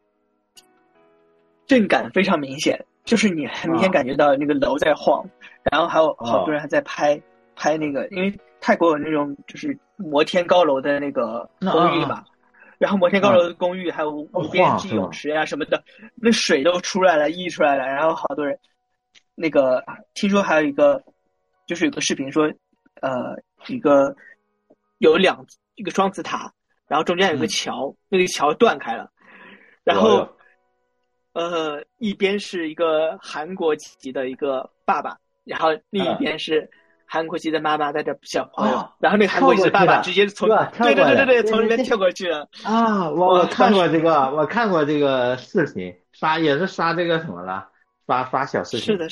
震感非常明显，就是你很明显感觉到那个楼在晃，然后还有好多人还在拍那个，因为泰国有那种就是摩天高楼的那个公寓嘛，然后摩天高楼的公寓还有无边际泳池啊什么的，那水都出来了，溢出来了，然后好多人那个听说还有一个就是有个视频说，一个一个双子塔，然后中间有个桥，那个桥断开了，然后一边是一个韩国籍的一个爸爸，然后另一边是韩国籍的妈妈带着小朋友，然后那个韩国籍的爸爸直接从对从里面跳过去了啊！我看过这个，我看过这个视频，也是刷这个什么了，刷小视频。 是的，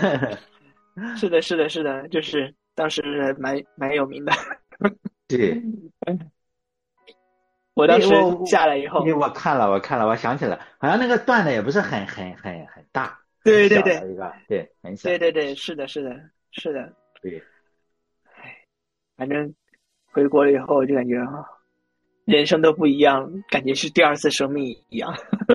是的，就是当时蛮有名的。 对。 我当时下来以后， 我看了，我想起来，好像那个断的也不是很大， 对， 对，很小， 对，是的， 对， 反正回国了以后就感觉人生都不一样，感觉是第二次生命一样。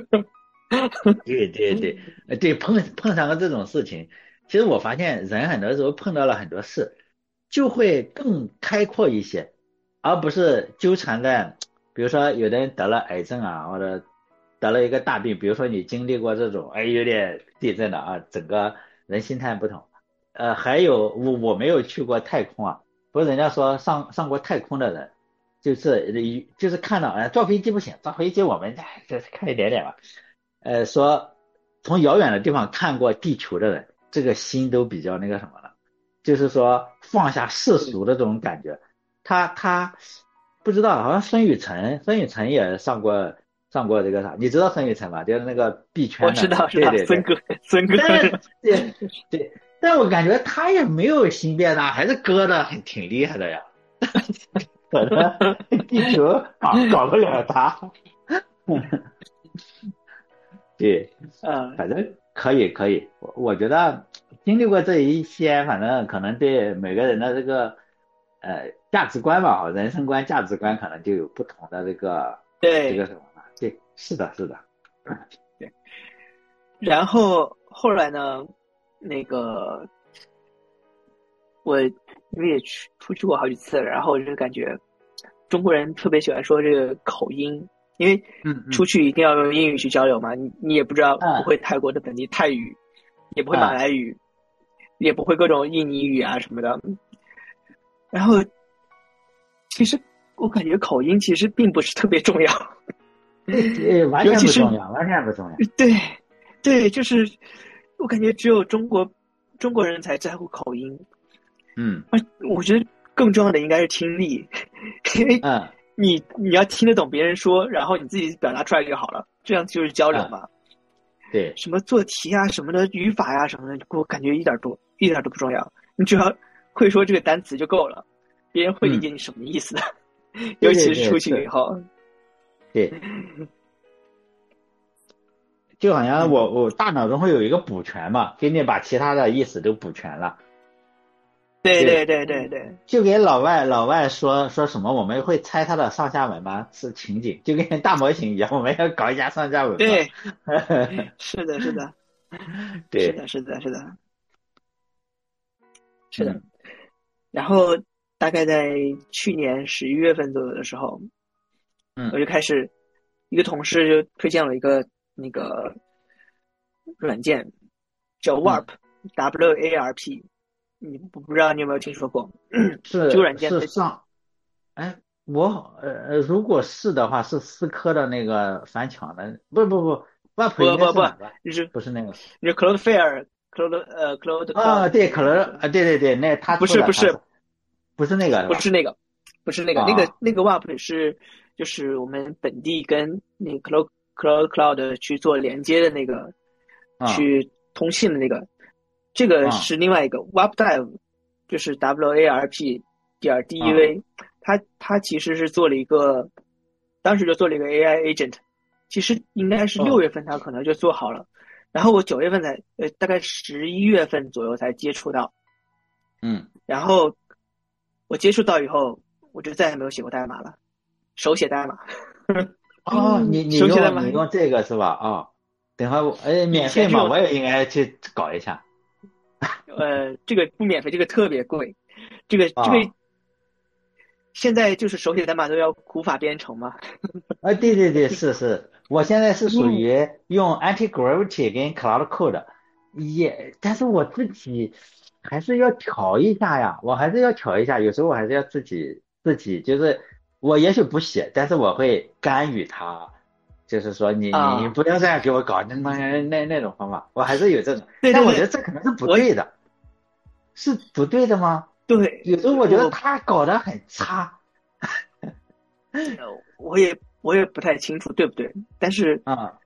对，碰上了这种事情，其实我发现人很多时候碰到了很多事，就会更开阔一些，而不是纠缠在。比如说有的人得了癌症啊，或者得了一个大病，比如说你经历过这种有点地震的啊，整个人心态不同。还有我没有去过太空啊，不是人家说上过太空的人，就是看到坐飞机不行，坐飞机我们就是看一点点吧。说从遥远的地方看过地球的人，这个心都比较那个什么了，就是说放下世俗的这种感觉。他不知道，好像孙雨晨也上过这个啥，你知道孙雨晨吧？就是那个币圈的。 我知道， 对， 孙哥。 对，但我感觉他也没有心变大，还是割的挺厉害的呀。可能地球搞不了他。对，反正可以，我觉得经历过这一些，反正可能对每个人的这个价值观吧，人生观、价值观可能就有不同的这个什么了。对，是的， 对。然后后来呢，那个我因为也出去过好几次，然后就感觉中国人特别喜欢说这个口音，因为出去一定要用英语去交流嘛，你也不知道，不会泰国的本地泰语，也不会马来语，也不会各种印尼语啊什么的。然后其实我感觉口音其实并不是特别重要， 完全不重要。 对，就是我感觉只有中国人才在乎口音。我觉得更重要的应该是听力，因为你要听得懂别人说，然后你自己表达出来就好了，这样就是交流嘛。 对， 什么做题啊，什么的语法呀、什么的，我感觉一点都不重要，你只要会说这个单词就够了，别人会理解你什么意思的。尤其是出去以后。 对，就好像我大脑中会有一个补全嘛，给你把其他的意思都补全了。 对， 就给老外说什么，我们会猜他的上下文吗？是情景，就跟大模型一样，我们要搞一下上下文。 对，是的， 对， 是的。然后大概在去年11月份左右的时候，我就开始，一个同事就推荐了一个那个软件叫 WARP，WARP。你不知道你有没有听说过？ 是这个软件是上，我如果是的话，是思科的那个翻墙的，不，WARP 应该是哪个？ 就是不是那个？ 你是 Cloudflare， 啊，对对，那他不是那个， 不是那个 WARP 是就是我们本地跟那个 Cloud 去做连接的那个，去通信的那个。这个是另外一个 WARPDEV， 就是 WARP.DEV， 它其实是做了一个，当时就做了一个 AI agent， 其实应该是6月份它可能就做好了， 然后我9月份大概11月份左右才接触到，然后我接触到以后，我就再也没有写过代码了，手写代码。 哦，你手写代码用这个是吧？哦，等会儿免费嘛，我也应该去搞一下。 这个不免费，这个特别贵，这个现在就是手写代码都要苦法编程嘛。 对，是，我现在是属于用 Anti-Gravity 跟 Cloud Code，但是我自己还是要调一下呀，有时候我还是要自己就是我也许不写，但是我会干预它，就是说你不要这样给我搞那种方法，我还是有这种，但我觉得这可能是不对的，是不对的吗？ 对， 有时候我觉得他搞得很差。 我也不太清楚对不对，但是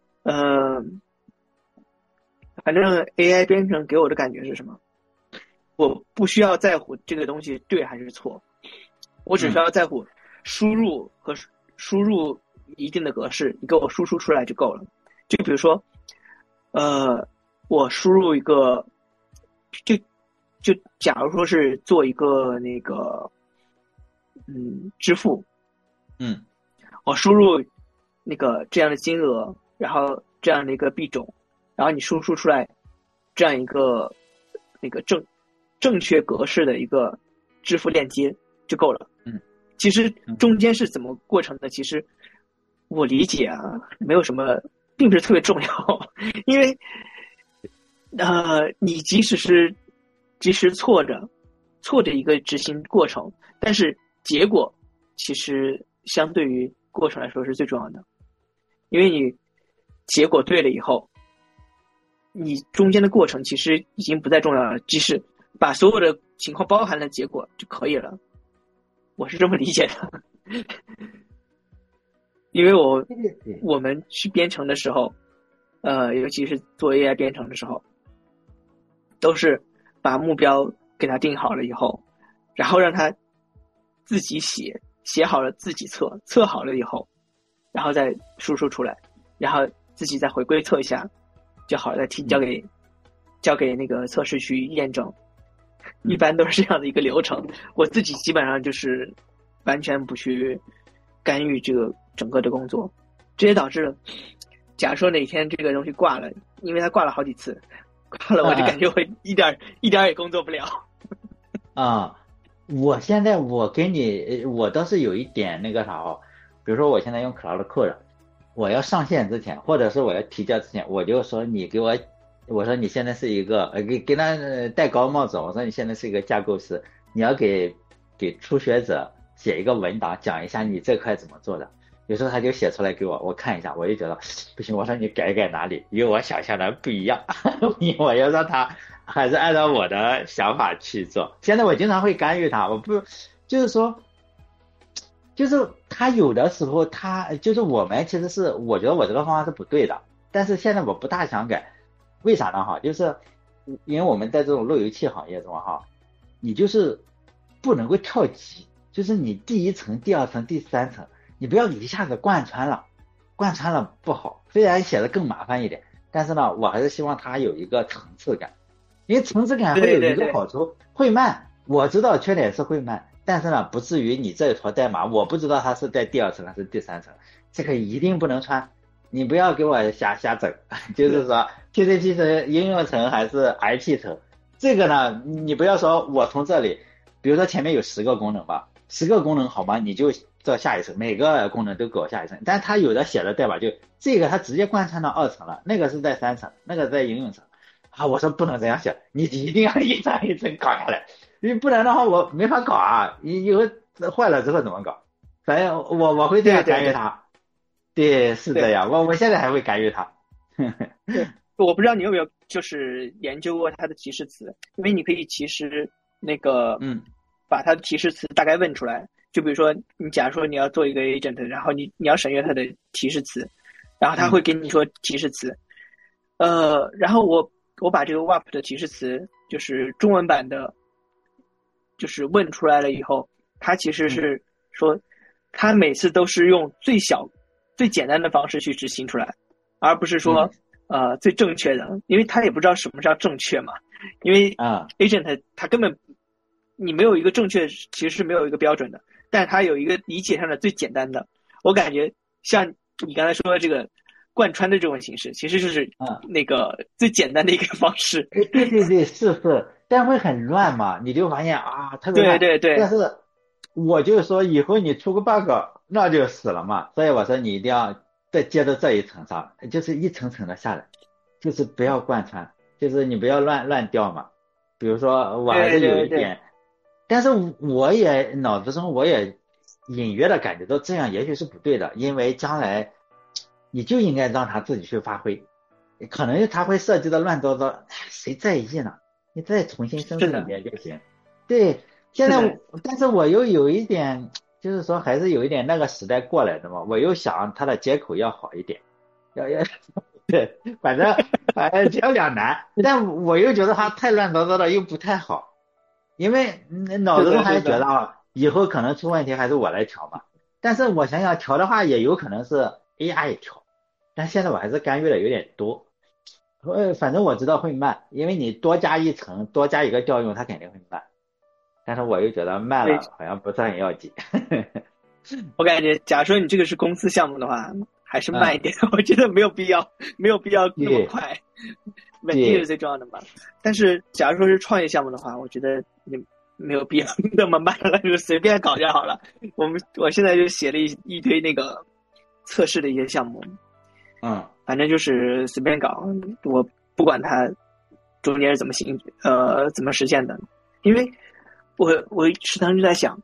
反正 AI 编程给我的感觉是什么？我不需要在乎这个东西对还是错，我只需要在乎输入和输入一定的格式，你给我输出出来就够了。就比如说，我输入一个，就假如说是做一个那个，支付，我输入那个这样的金额，然后这样的一个币种，然后你输出出来这样一个那个正确格式的一个支付链接就够了。其实中间是怎么过程的，其实我理解啊，没有什么，并不是特别重要，因为你即使错着一个执行过程，但是结果其实相对于过程来说是最重要的，因为你结果对了以后，你中间的过程其实已经不再重要了，即使把所有的情况包含了结果就可以了，我是这么理解的。因为我们去编程的时候，尤其是做 AI 编程的时候，都是把目标给它定好了以后，然后让它自己写好了自己测好了以后，然后再输出出来，然后自己再回归测一下就好了，再交给那个测试去验证。一般都是这样的一个流程。我自己基本上就是完全不去干预这个整个的工作，这也导致假如说哪天这个东西挂了，因为它挂了好几次，挂了我就感觉我一点也工作不了。 我现在跟你我倒是有一点那个啥比如说我现在用 Cloud Code， 我要上线之前或者是我要提交之前，我就说我说你现在是一个给他戴高帽子，我说你现在是一个架构师，你要给初学者写一个文档，讲一下你这块怎么做的。有时候他就写出来给我看一下，我就觉得不行，我说你改哪里与我想象的不一样，我要让他还是按照我的想法去做。现在我经常会干预他，我不就是说，就是他有的时候他就是我们其实是我觉得我这个方法是不对的，但是现在我不大想改。为啥呢就是因为我们在这种路由器行业中你就是不能够跳级，就是你第一层第二层第三层你不要一下子贯穿了不好，虽然写的更麻烦一点，但是呢我还是希望它有一个层次感，因为层次感会有一个好处，会慢，我知道缺点是会慢，但是呢不至于你这一坨代码我不知道它是在第二层还是第三层，这个一定不能穿，你不要给我瞎整，就是说 TCP 层应用层还是 IP 层，这个呢你不要说我从这里比如说前面有10个功能吧，10个功能好吗，你就做下一层，每个功能都给我下一层，但他有的写的代码就这个他直接贯穿到2层了，那个是在3层，那个在应用层我说不能这样写，你一定要一层一层搞下来，因为不然的话我没法搞你以后坏了之后怎么搞，反正我会这样干预他。对，是这样，我现在还会干预他。 对，我不知道你有没有就是研究过它的提示词，因为你可以其实那个把它的提示词大概问出来，就比如说你假如说你要做一个 agent， 然后你要审阅它的提示词，然后他会给你说提示词，然后我把这个 WAP 的提示词就是中文版的，就是问出来了以后，它其实是说它每次都是用最简单的方式去执行出来，而不是说最正确的，因为他也不知道什么叫正确嘛，因为agent 他根本你没有一个正确，其实是没有一个标准的，但是他有一个理解上的最简单的。我感觉像你刚才说的这个贯穿的这种形式，其实就是那个最简单的一个方式。 对，是，但会很乱嘛，你就发现啊，特别乱。 对。 但是我就说以后你出个 bug 那就死了嘛，所以我说你一定要再接着这一层上，就是一层层的下来，就是不要贯穿，就是你不要乱掉嘛。比如说我还是有一点， 对但是我也脑子中我也隐约的感觉到这样也许是不对的，因为将来你就应该让他自己去发挥，可能他会设计的乱糟糟，谁在意呢？你再重新生成一遍就行。对，现在但是我又有一点，就是说还是有一点那个时代过来的嘛，我又想它的接口要好一点，要对，反正比较两难，但我又觉得它太乱糟糟的又不太好，因为脑子中还觉得啊，以后可能出问题还是我来调嘛，但是我想想调的话也有可能是 AI 调，但现在我还是干预的有点多。反正我知道会慢，因为你多加一层，多加一个调用，它肯定会慢。但是我又觉得慢了好像不是很要紧。 我感觉，假如说你这个是公司项目的话，还是慢一点。我觉得没有必要那么快，稳定是最重要的嘛。但是假如说是创业项目的话，我觉得你没有必要那么慢了，就随便搞就好了。我现在就写了一堆那个测试的一些项目。反正就是随便搞，我不管它中间是怎么实现的，因为我时常就在想，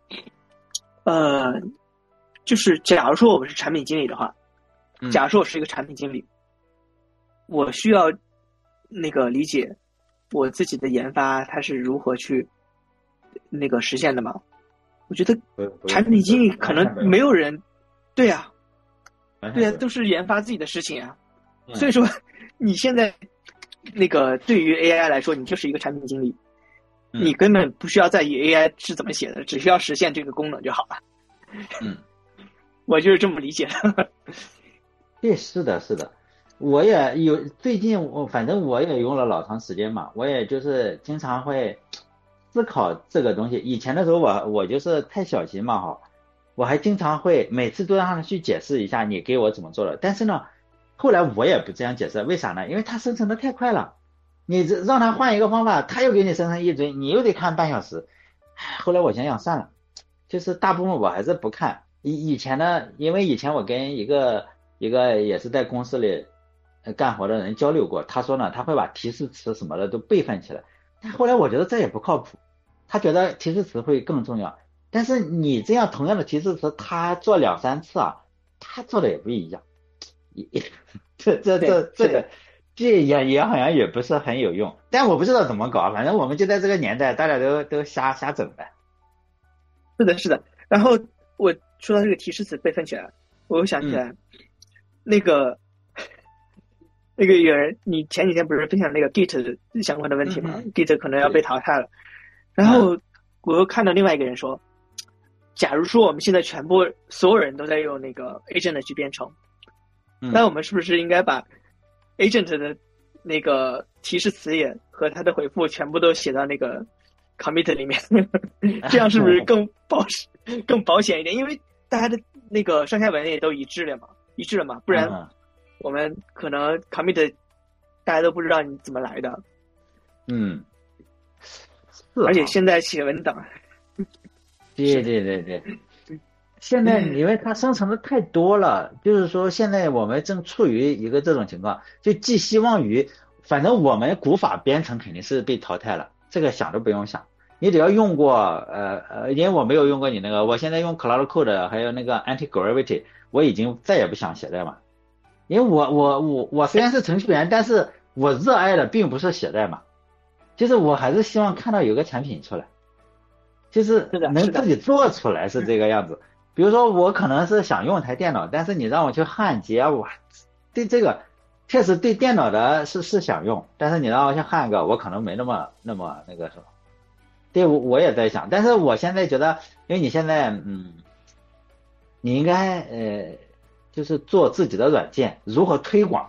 就是假如说我们是产品经理的话，假如说我是一个产品经理，我需要那个理解我自己的研发它是如何去那个实现的嘛？我觉得产品经理可能没有人，对啊，都是研发自己的事情啊。所以说，你现在那个对于 AI 来说，你就是一个产品经理，你根本不需要在意 AI 是怎么写的，只需要实现这个功能就好了。我就是这么理解的。 对，是的，我也有最近反正我也用了老长时间嘛，我也就是经常会思考这个东西。以前的时候我就是太小心嘛哈，我还经常会每次都让他去解释一下你给我怎么做的，但是呢。后来我也不这样解释，为啥呢？因为它生成的太快了，你让它换一个方法，它又给你生成一堆，你又得看半小时。后来我想想算了，就是大部分我还是不看。以前呢，因为以前我跟一个也是在公司里干活的人交流过，他说呢，他会把提示词什么的都备份起来。但后来我觉得这也不靠谱，他觉得提示词会更重要。但是你这样同样的提示词，他做2-3次啊，他做的也不一样。这个也好像也不是很有用，但我不知道怎么搞，反正我们就在这个年代，大家都瞎整呗。 是的。然后我说到这个提示词备份起来，我又想起来，那个有人，你前几天不是分享那个 Git 相关的问题吗？Git 可能要被淘汰了。然后我又看到另外一个人说，假如说我们现在所有人都在用那个 agent 去编程。那我们是不是应该把 agent 的那个提示词也和他的回复全部都写到那个 commit 里面？这样是不是更保险一点？因为大家的那个上下文也都一致了嘛，不然我们可能 commit 大家都不知道你怎么来的。而且现在写文档， 对。现在因为它生成的太多了，就是说现在我们正处于一个这种情况，就寄希望于，反正我们古法编程肯定是被淘汰了，这个想都不用想。你只要用过因为我没有用过你那个，我现在用 Cloud Code 还有那个 Anti-Gravity， 我已经再也不想写代码，因为我虽然是程序员，但是我热爱的并不是写代码，就是我还是希望看到有个产品出来，就是能自己做出来是这个样子。比如说我可能是想用一台电脑，但是你让我去焊接，我对这个确实对电脑的是想用，但是你让我去焊个，我可能没那么那个什么。对，我也在想，但是我现在觉得，因为你现在你应该就是做自己的软件，如何推广，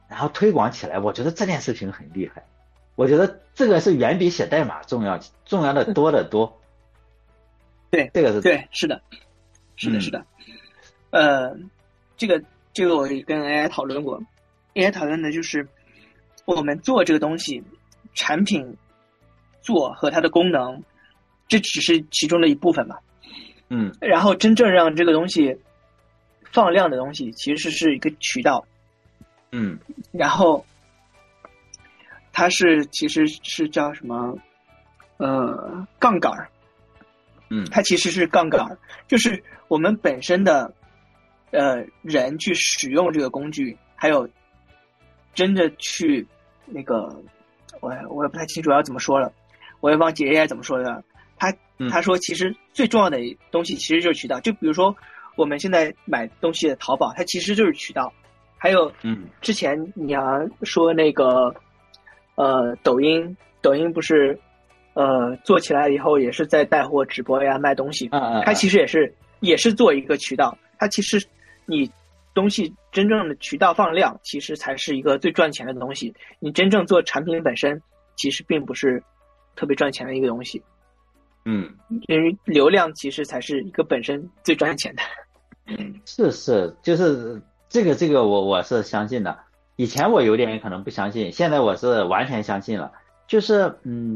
然后推广起来，我觉得这件事情很厉害。我觉得这个是远比写代码重要的多得多。 对， 这个是对，是的，是的，是的。这个我也跟 AI 讨论过，AI 讨论的就是我们做这个东西，产品做和它的功能，这只是其中的一部分嘛。然后真正让这个东西放量的东西，其实是一个渠道。然后它其实是叫什么？杠杆。它其实是杠杆，就是我们本身的人去使用这个工具，还有真的去那个，我也不太清楚要怎么说了，我也忘记 AI 怎么说的了。他说其实最重要的东西其实就是渠道，就比如说我们现在买东西的淘宝，它其实就是渠道。还有之前你说那个抖音不是做起来以后也是在带货直播呀卖东西，它其实也是做一个渠道。它其实你东西真正的渠道放量，其实才是一个最赚钱的东西。你真正做产品本身，其实并不是特别赚钱的一个东西。因为流量其实才是一个本身最赚钱的。 是，就是这个我是相信的。以前我有点可能不相信，现在我是完全相信了。就是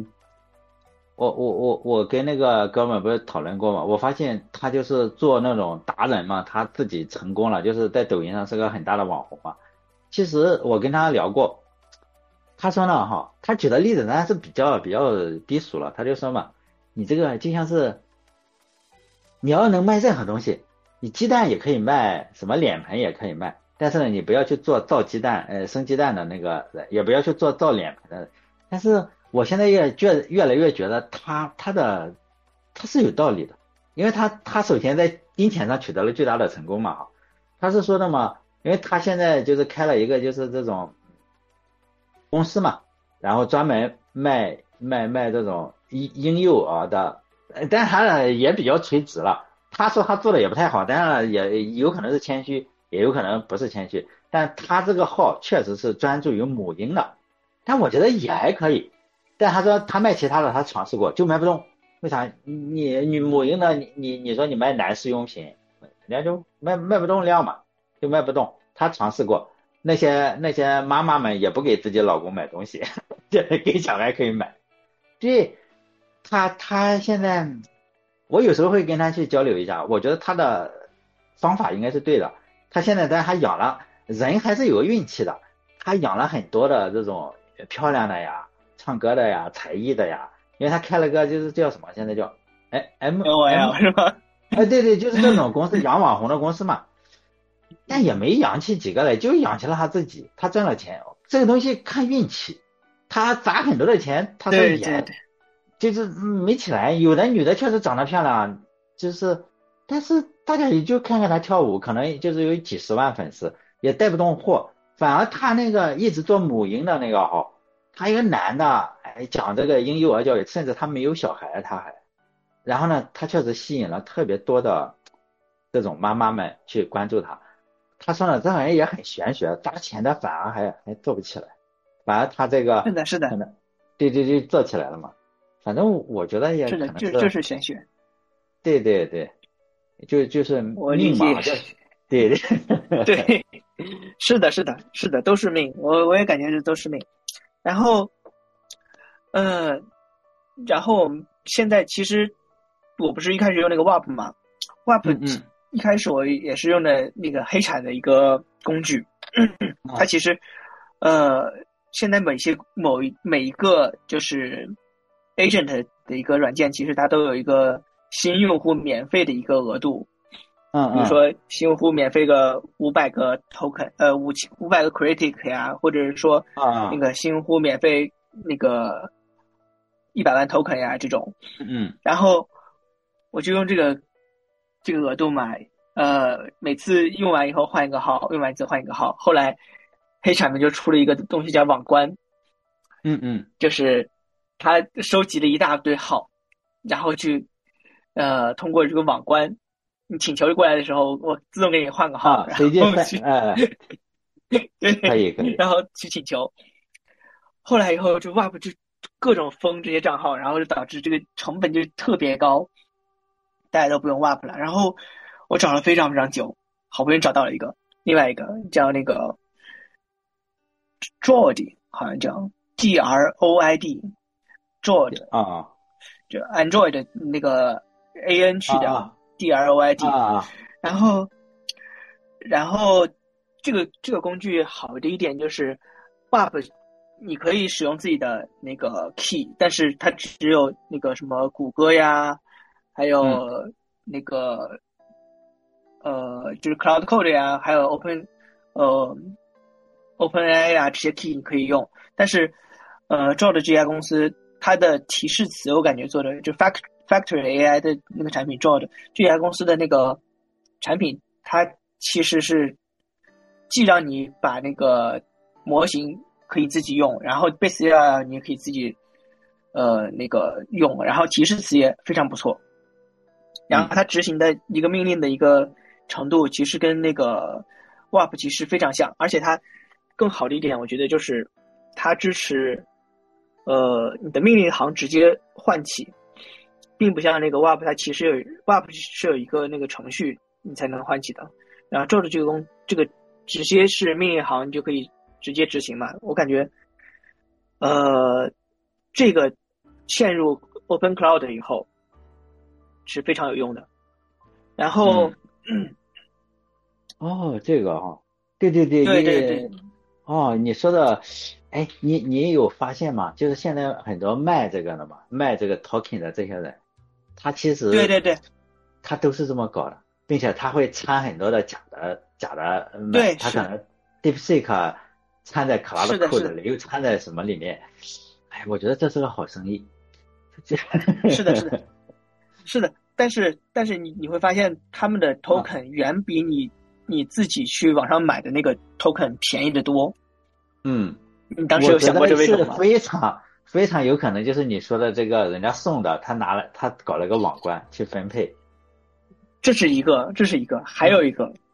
我跟那个哥们儿不是讨论过嘛，我发现他就是做那种达人嘛，他自己成功了，就是在抖音上是个很大的网红嘛。其实我跟他聊过，他说呢他举的例子呢是比较低俗了。他就说嘛，你这个就像是你要能卖任何东西，你鸡蛋也可以卖，什么脸盆也可以卖，但是呢你不要去做造鸡蛋生鸡蛋的那个，也不要去做造脸盆的。但是我现在越来越觉得他是有道理的。因为他首先在金钱上取得了巨大的成功嘛。他是说的嘛，因为他现在就是开了一个就是这种公司嘛，然后专门卖这种婴幼儿的，但他呢也比较垂直了。他说他做的也不太好，当然了也有可能是谦虚，也有可能不是谦虚，但他这个号确实是专注于母婴的，但我觉得也还可以。但他说他卖其他的他尝试过就卖不动。为啥？你母婴的你说你卖男士用品，人家就卖不动量嘛，就卖不动。他尝试过，那些妈妈们也不给自己老公买东西，给小孩可以买。对，他现在，我有时候会跟他去交流一下，我觉得他的方法应该是对的。他现在他养了人还是有个运气的，他养了很多的这种漂亮的呀、唱歌的呀、才艺的呀。因为他开了个就是叫什么，现在叫 MOL 是吧？ 对，就是这种公司养网红的公司嘛。但也没养起几个来，就养起了他自己，他赚了钱。这个东西看运气，他砸很多的钱，他说也就是没起来。有的女的确实长得漂亮，就是但是大家也就看看她跳舞，可能就是有几十万粉丝，也带不动货。反而他那个一直做母婴的那个他一个男的，讲这个婴幼儿教育，甚至他没有小孩，然后呢，他确实吸引了特别多的这种妈妈们去关注他。他说呢，这玩意也很玄学，砸钱的反而还做不起来，反而他这个是的， 对，做起来了嘛。反正我觉得也可能就是玄学。 对，就是命嘛，对， 是的，都是命，我也感觉这都是命。然后我们现在其实我不是一开始用那个 WAP 嘛，WAP 一开始我也是用的那个黑产的一个工具，它其实现在每一个就是 agent 的一个软件，其实它都有一个新用户免费的一个额度。比如说新用户免费个500个 token， 500个 critic 呀，或者是说那个新用户免费那个100万 token 呀这种。然后我就用这个额度买，每次用完以后换一个号，用完一次换一个号。后来黑产品就出了一个东西叫网关，就是他收集了一大堆号，然后去通过这个网关。你请求过来的时候，我自动给你换个号， 随机换， 对， 可以可以。 然后去请求。后来以后就 WAP 就各种封这些账号，然后就导致这个成本就特别高，大家都不用 WAP 了。然后我找了非常非常久，好不容易找到了另外一个叫那个 Droid， 好像叫 Droid， 啊就 Android 的那个 AN 去的啊 Droid， 啊然后这个工具好的一点就是 WAP 你可以使用自己的那个 key， 但是它只有那个什么谷歌呀，还有那个就是 Cloud Code 呀，还有 OpenAI 啊这些 key 你可以用，但是Droid 这家公司它的提示词我感觉做的就 Factory AI 的那个产品 Droid 这家公司的那个产品，它其实是既让你把那个模型可以自己用，然后 base AI 你也可以自己那个用，然后提示词也非常不错，然后它执行的一个命令的一个程度其实跟那个 WAP 其实非常像，而且它更好的一点我觉得就是它支持你的命令行直接唤起，并不像那个 WAP 它其实WAP 是有一个那个程序你才能唤起的，然后Droid这个直接是命令行你就可以直接执行嘛，我感觉这个嵌入 Open Cloud 以后是非常有用的。然后哦，这个哈，对对对， 对， 哦，你说的，哎，你有发现吗？就是现在很多卖这个的嘛，卖这个 token 的这些人，他其实对， 他都是这么搞的，并且他会掺很多的假的对， 他可能 DeepSeek 掺在 Cloud 是的 Code 里，又掺在什么里面？哎，我觉得这是个好生意。 是的，但是你会发现他们的 token 远比你自己去网上买的那个 token 便宜得多。你当时有想过这为什么吗？ 我觉得是非常有可能就是你说的这个人家送的，他搞了个网关去分配。 这是一个，还有一个，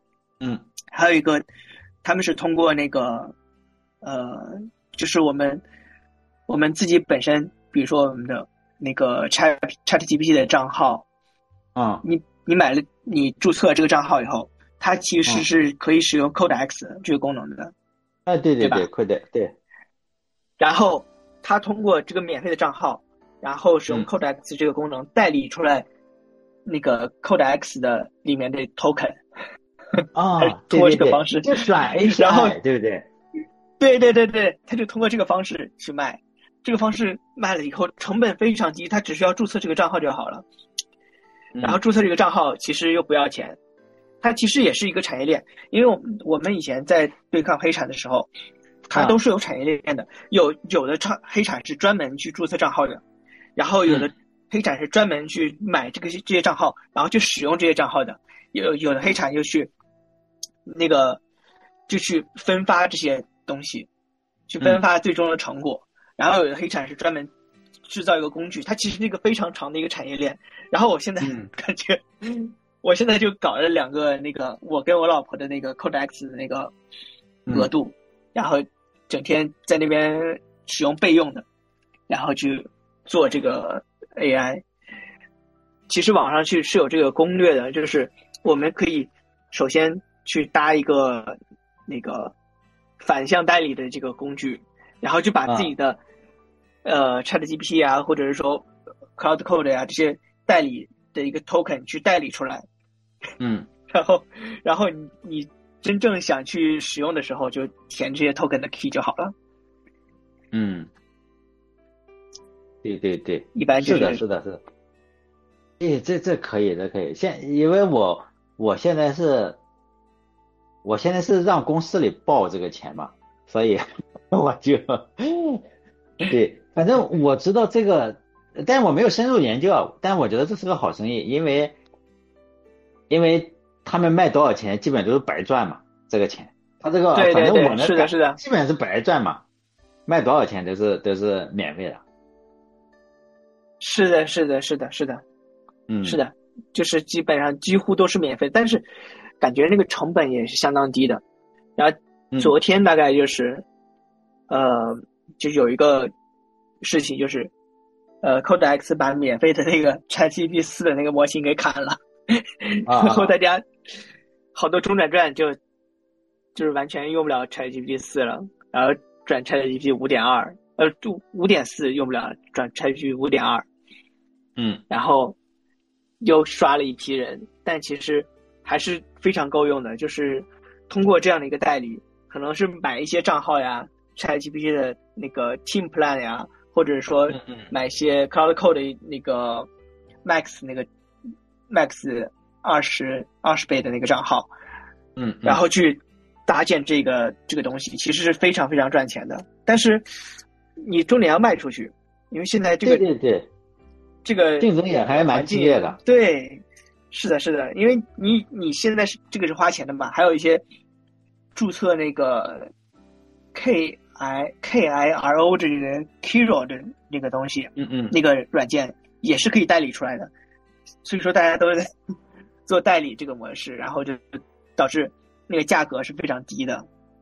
他们是通过那个就是我们自己本身，比如说我们的那个 ChatGPT 的账号，你买了，你注册这个账号以后，它其实是可以使用 Codex 这个功能的。 对吧 ，Code 对。 然后它通过这个免费的账号，然后使用 Codex 这个功能代理出来那个 Codex 的里面的 token。通过这个方式就转 API， 然后对不对？ 对，他就通过这个方式去卖。这个方式卖了以后成本非常低，他只需要注册这个账号就好了。然后注册这个账号其实又不要钱，它其实也是一个产业链。因为我们以前在对抗黑产的时候，它都是有产业链的。有的黑产是专门去注册账号的，然后有的黑产是专门去买这些账号，然后去使用这些账号的。有的黑产又去那个就去分发这些东西，去分发最终的成果。然后有的黑产是专门制造一个工具，它其实是一个非常长的一个产业链。然后我现在感觉，我现在就搞了2个那个我跟我老婆的那个 Codex 的那个额度，然后整天在那边使用备用的，然后去做这个 AI。其实网上是有这个攻略的，就是我们可以首先去搭一个那个反向代理的这个工具，然后就把自己的ChatGPT 啊，或者是说 Cloud Code 啊这些代理的一个 token 去代理出来。然后你真正想去使用的时候，就填这些 token 的 key 就好了。 对， 一般就是的。这可以，因为我现在是让公司里报这个钱嘛，所以我就对，反正我知道这个，但我没有深入研究，但我觉得这是个好生意，因为他们卖多少钱基本都是白赚嘛，这个钱，他这个对反正我们是的， 基本是白赚嘛，卖多少钱都是免费的。 是的，就是基本上几乎都是免费，但是感觉那个成本也是相当低的。然后昨天大概就是，就有一个事情就是，Codex 把免费的那个 ChatGPT 4的那个模型给砍了，然后大家好多中转站就是完全用不了 ChatGPT 4了，然后转 ChatGPT 5.2，就5.4用不了，转 ChatGPT 5.2，然后又刷了一批人，但其实还是非常够用的，就是通过这样的一个代理，可能是买一些账号呀 ChatGPT 的那个 Team Plan 呀，或者说买一些 Cloud Code 的那个 Max 20倍的那个账号，然后去搭建这个东西，其实是非常非常赚钱的。但是你重点要卖出去，因为现在这个对， 这个竞争也还蛮激烈的。 对，是的，因为你现在这个是花钱的嘛，还有一些注册那个 KIRO 这个 Kiro 的那个东西，那个软件也是可以代理出来的，所以说大家都在做代理这个模式，然后就导致那个价格是非常低的。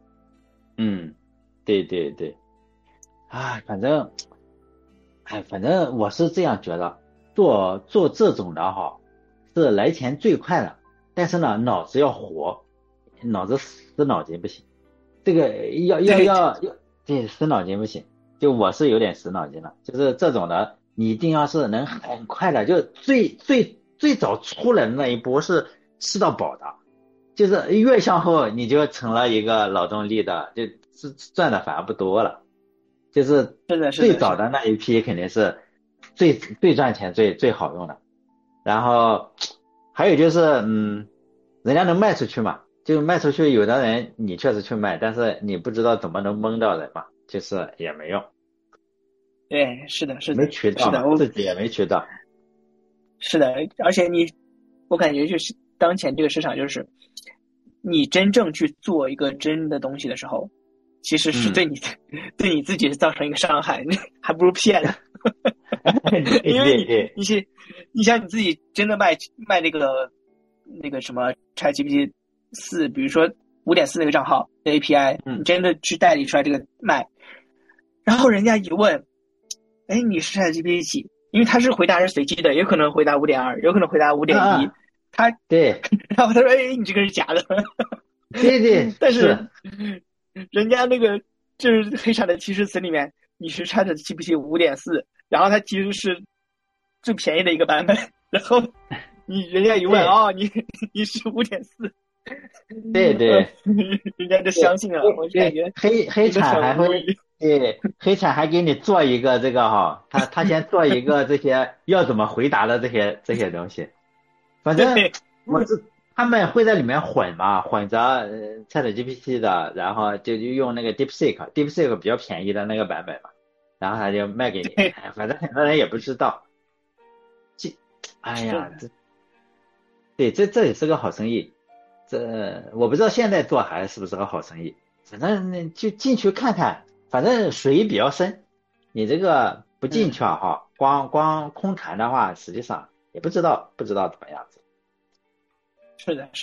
对，反正我是这样觉得，做这种的哈，是来钱最快的，但是呢，脑子要活，脑子死脑筋不行，这个要对，死脑筋不行，就我是有点死脑筋了，就是这种的，你一定要是能很快的，就最早出来的那一波是吃到饱的，就是越向后你就成了一个劳动力的，就是赚的反而不多了。就是最早的那一批肯定是最赚钱最好用的，然后还有就是人家能卖出去嘛，就卖出去，有的人你确实去卖，但是你不知道怎么能蒙到人嘛，就是也没用。 对，是的， 没渠道嘛，自己也没渠道。 是的，而且我感觉就是当前这个市场，就是你真正去做一个真的东西的时候，其实是对你自己造成一个伤害，还不如骗了。因为你想你自己真的卖那个什么 ChatGPT 4，比如说5.4那个账号的 API，你真的去代理出来这个卖，然后人家一问，哎，你是 ChatGPT 几？因为他是回答是随机的，也可能回答5.2，有可能回答5.1，他对， 然后他说，哎，你这个是假的。 对， 但是人家那个就是黑产的提示词里面，你是 ChatGPT 5.4，然后它其实是最便宜的一个版本，然后人家一问你是5.4， 对， 人家就相信了。我感觉黑产还会黑产还给你做一个这个哈，他先做一个这些要怎么回答的这些东西，反正他们会在里面混嘛，混着ChatGPT 的，然后就用那个 DeepSeek 比较便宜的那个版本嘛，然后他就卖给你，反正很多人也不知道。哎呀，这也是个好生意，我不知道现在做还是不是个好生意，反正就进去看看，反正水比较深，你这个不进去哈，光空谈的话，实际上也不知道怎么样子。 是的。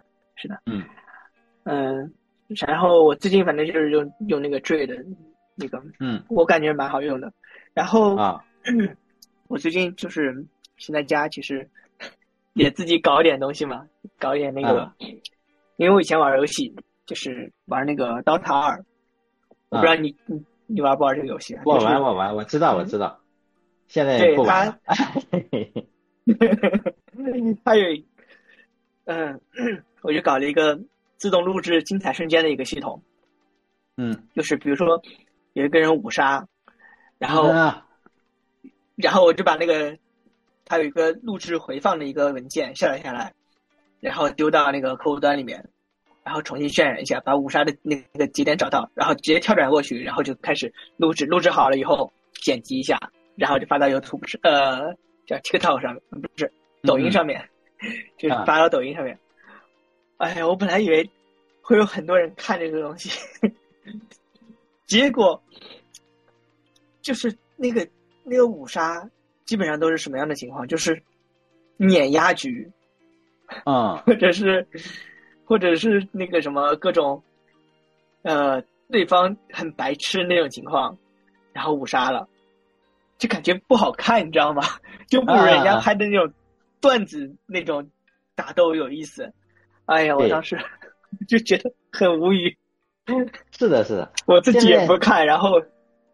然后我最近反正就是用那个 Dray 的那个，我感觉蛮好用的。然后我最近就是现在家其实也自己搞一点东西嘛，搞一点那个，因为我以前玩游戏就是玩那个 Dota 2，我不知道你玩不玩这个游戏？ 我玩，我知道，现在不玩了。 它有我就搞了一个自动录制精彩瞬间的一个系统，就是比如说有一个人五杀，然后我就把那个它有一个录制回放的一个文件下载下来，然后丢到那个客户端里面，然后重新渲染一下，把五杀的那个节点找到，然后直接跳转过去，然后就开始录制好了以后剪辑一下，然后就发到 YouTube 叫 TikTok 上面，不是抖音上面，就是发到抖音上面。哎呀，我本来以为会有很多人看这个东西，结果就是那个五杀基本上都是什么样的情况？就是碾压局，或者是那个什么各种对方很白痴那种情况，然后误杀了，就感觉不好看，你知道吗？就不如人家拍的那种段子那种打斗有意思。哎呀，我当时就觉得很无语。 是的，是的， 我自己也不看，然后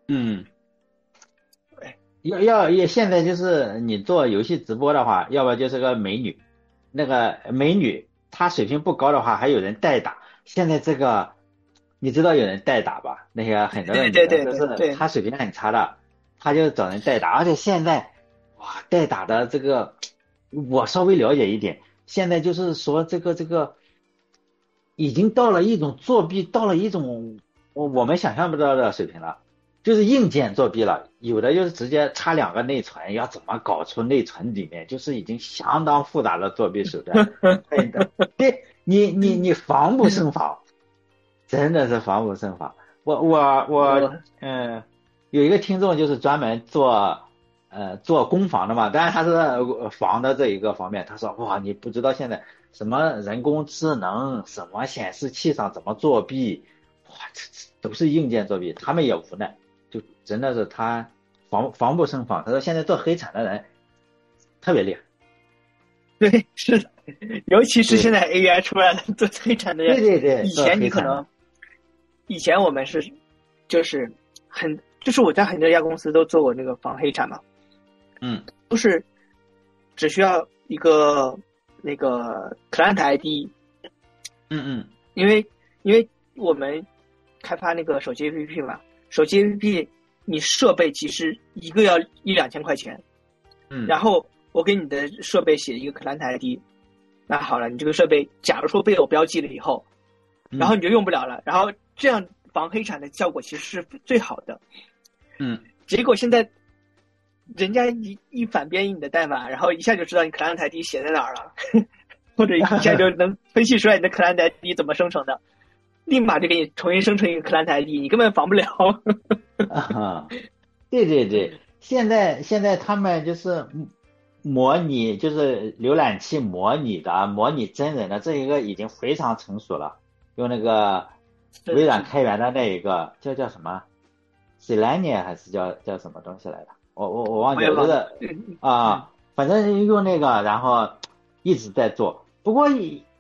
现在就是你做游戏直播的话，要不就是个美女，那个美女她水平不高的话，还有人代打。现在这个你知道有人代打吧？那些很多的女的，就是她水平很差的，她就找人代打。而且现在哇，代打的这个我稍微了解一点，现在就是说这个已经到了一种作弊，到了一种我们想象不到的水平了。就是硬件作弊了，有的就是直接插2个内存，要怎么搞出内存里面，就是已经相当复杂的作弊手段。对，你防不胜防，真的是防不胜防。我有一个听众就是专门做攻防的嘛，当然他是防的这一个方面，他说哇，你不知道现在什么人工智能，什么显示器上怎么作弊，哇，这都是硬件作弊，他们也无奈。就真的是他防不胜防。他说现在做黑产的人特别厉害。 对，是的，尤其是现在 AI 出来了，做黑产的人。 对， 以前你可能，以前我们就是我在很多家公司都做过那个防黑产嘛。都是只需要一个那个 client ID。因为我们开发那个手机 APP 嘛。手机 APP 你设备其实一个要1-2千块钱，然后我给你的设备写一个 client ID， 那好了，你这个设备假如说被我标记了以后，然后你就用不了了，然后这样防黑产的效果其实是最好的。结果现在人家一反编译你的代码，然后一下就知道你 client ID 写在哪儿了，或者一下就能分析出来你的 client ID 怎么生成的。立马就给你重新生成一个 client ID， 你根本防不了。 对，现在他们就是模拟，就是浏览器模拟真人的这一个已经非常成熟了。用那个微软开源的那一个叫什么 Selenium 还是叫什么东西来的？我忘记了，就是反正用那个，然后一直在做。不过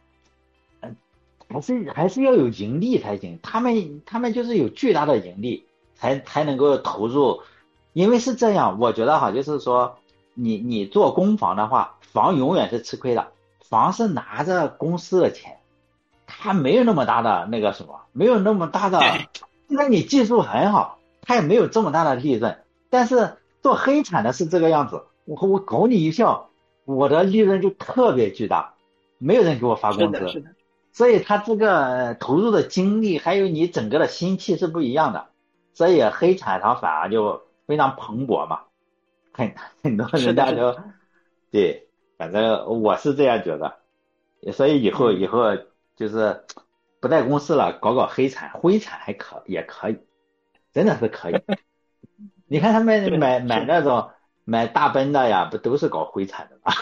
还是要有盈利才行，他们就是有巨大的盈利才能够投入。因为是这样，我觉得哈，就是说你做攻防的话，防永远是吃亏的，防是拿着公司的钱，他没有那么大的那个什么，没有那么大的，虽然你技术很好，他也没有这么大的利润。但是做黑产的是这个样子，我搞你一票，我的利润就特别巨大，没有人给我发工资。 是的。 所以他这个投入的精力还有你整个的心气是不一样的，所以黑产它反而就非常蓬勃嘛，很多人家都对，反正我是这样觉得。所以以后就是不在公司了，搞灰产也可以，真的是可以。你看他们买那种买大奔的呀，不都是搞灰产的吗？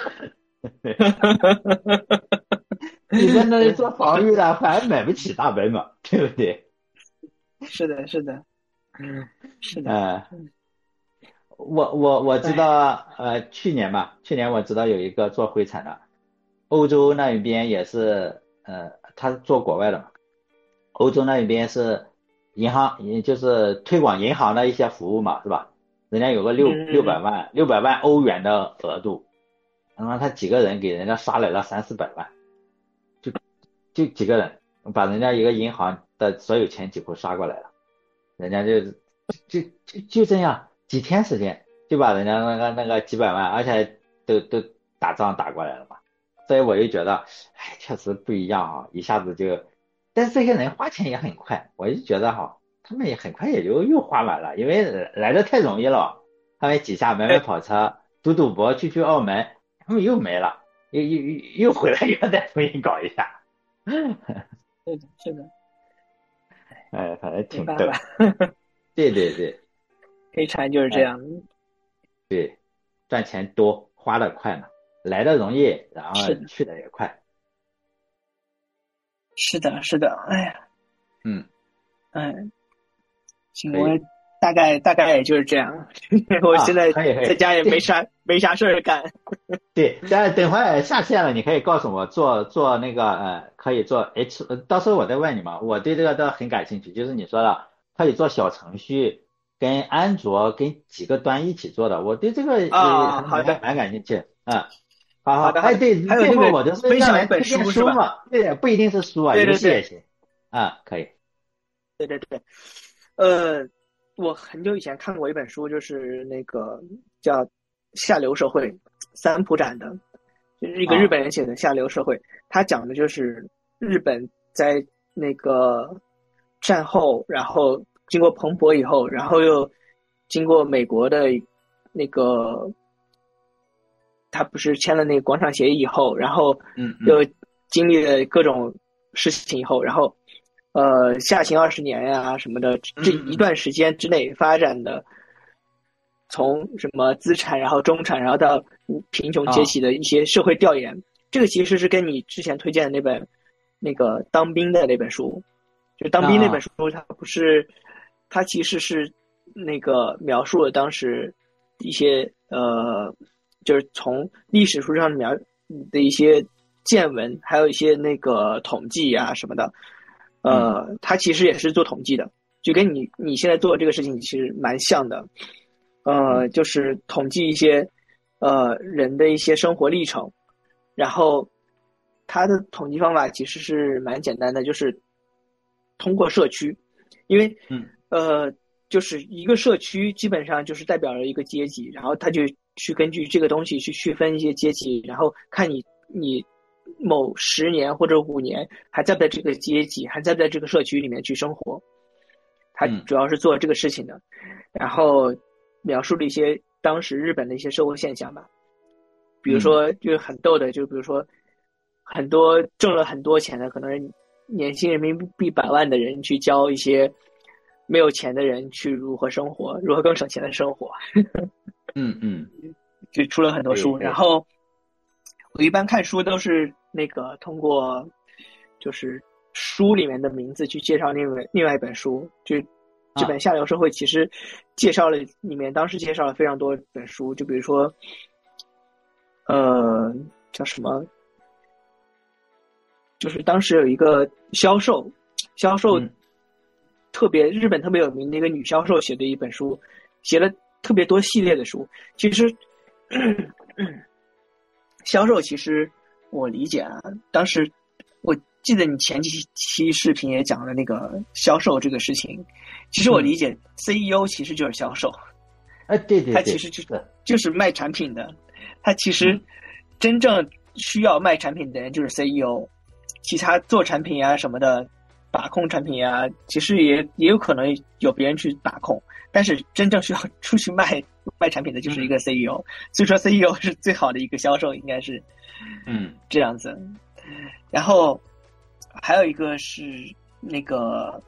你在那里做防御的，反而买不起大奔嘛，对不对？ 是的。是的。 我知道，去年我知道有一个做灰产的，欧洲那一边也是，他做国外的嘛，欧洲那一边是银行，也就是推广银行的一些服务嘛，是吧？人家有个600万欧元的额度，然后他几个人给人家刷来了300-400万。就几个人把人家一个银行的所有钱几乎刷过来了，人家就这样几天时间就把人家那个几百万，而且都打仗打过来了嘛。所以我就觉得，确实不一样啊，一下子就，但是这些人花钱也很快，我就觉得他们也很快也就又花完了，因为来的太容易了，他们几下买跑车，赌博，去澳门，他们又没了，又回来又再重新搞一下。 是的。 反正挺逗。对， 黑产就是这样。 对，赚钱多，花的快嘛，来的容易，然后去的也快。 是的，哎呀。 嗯，行， 可以我大概也就是这样。我现在可以在家也没啥事儿干。 对，但等会儿下线了，你可以告诉我做那个可以做 到时候我再问你嘛，我对这个倒很感兴趣，就是你说的可以做小程序，跟安卓跟几个端一起做的，我对这个啊， 还好的， 蛮感兴趣，好好， 好的，好哎， 的。 对， 还有那个最后我就是分享一本让来推荐书是吧？ 书嘛，对，不一定是书啊，游对对对戏也行，可以， 对对对。呃，我很久以前看过一本书，就是那个叫《下流社会》，三浦展的，就是一个日啊本人写的《下流社会》。他讲的就是日本在那个战后，然后经过蓬勃以后，然后又经过美国的那个，他不是签了那个广场协议以后，然后又经历了各种事情以后，然后下行20年呀什么的，这一段时间之内发展的，从什么资产，然后中产，然后到贫穷阶级的一些社会调研，这个其实是跟你之前推荐的那本那个当兵的那本书，就当兵那本书，它不是，它其实是那个描述了当时一些就是从历史书上的一些见闻，还有一些那个统计啊什么的，它其实也是做统计的，就跟你现在做的这个事情其实蛮像的，就是统计一些人的一些生活历程，然后它的统计方法其实是蛮简单的，就是通过社区，因为就是一个社区基本上就是代表了一个阶级，然后他就去根据这个东西去区分一些阶级，然后看你某10年或者5年还在不在这个阶级，还在不在这个社区里面去生活，他主要是做这个事情的，然后描述了一些当时日本的一些社会现象吧，比如说就是很逗的，就比如说很多挣了很多钱的，可能年薪人民币100万的人去教一些没有钱的人去如何生活，如何更省钱的生活。就出了很多书，然后我一般看书都是那个通过就是书里面的名字去介绍另外一本书，就这本《下流社会》其实介绍了里面当时介绍了非常多本书，就比如说叫什么，就是当时有一个销售日本特别有名的一个女销售写的一本书，写了特别多系列的书。其实销售其实我理解啊，当时我记得你前几期视频也讲了那个销售这个事情，其实我理解 CEO 其实就是销售， 对， 他其实就是卖产品的，他其实真正需要卖产品的人就是 CEO， 其他做产品啊什么的把控产品啊，其实也有可能有别人去把控，但是真正需要出去卖产品的就是一个 CEO， 所以说 CEO 是最好的一个销售，应该是这样子。然后还有一个是那个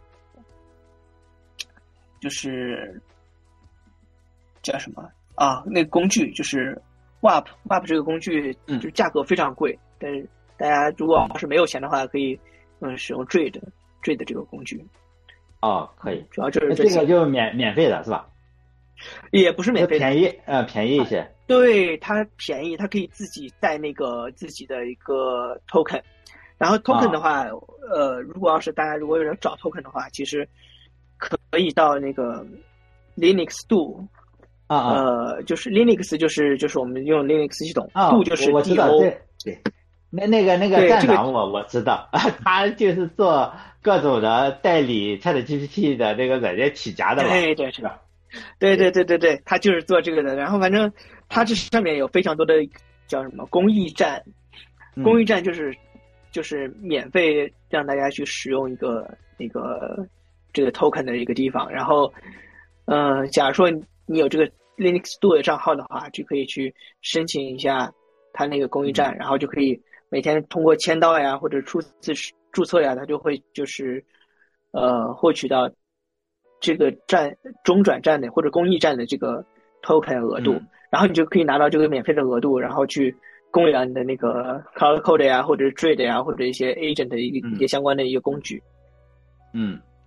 就是叫什么啊？那个工具就是 WAP 这个工具，就价格非常贵，但是大家如果要是没有钱的话，可以使用 Trade 这个工具。 可以， 主要就是这个就免费的是吧？ 也不是免费的， 便宜一些。 对，它便宜，它可以自己带那个自己的一个 token， 然后 token 的话，如果要是大家如果有人找 token 的话，其实可以到那个 Linux Do，就是 Linux 就是我们用 Linux 系统，Do 就是我知道，对，那个站长我知道，他就是做各种的代理 ChatGPT 的那个软件起家的嘛， 对，是吧？对，他就是做这个的。然后反正他这上面有非常多的叫什么公益站，公益站就是免费让大家去使用一个那个这个 token 的一个地方。然后假如说你有这个 Linux Do 的账号的话，就可以去申请一下他那个公益站，然后就可以每天通过签到呀或者初次注册呀，他就会就是获取到这个站中转站的或者公益站的这个 token 额度，然后你就可以拿到这个免费的额度，然后去供养你的那个 Cloud Code 呀或者 Trade 呀或者一些 agent 的一些相关的一个工具。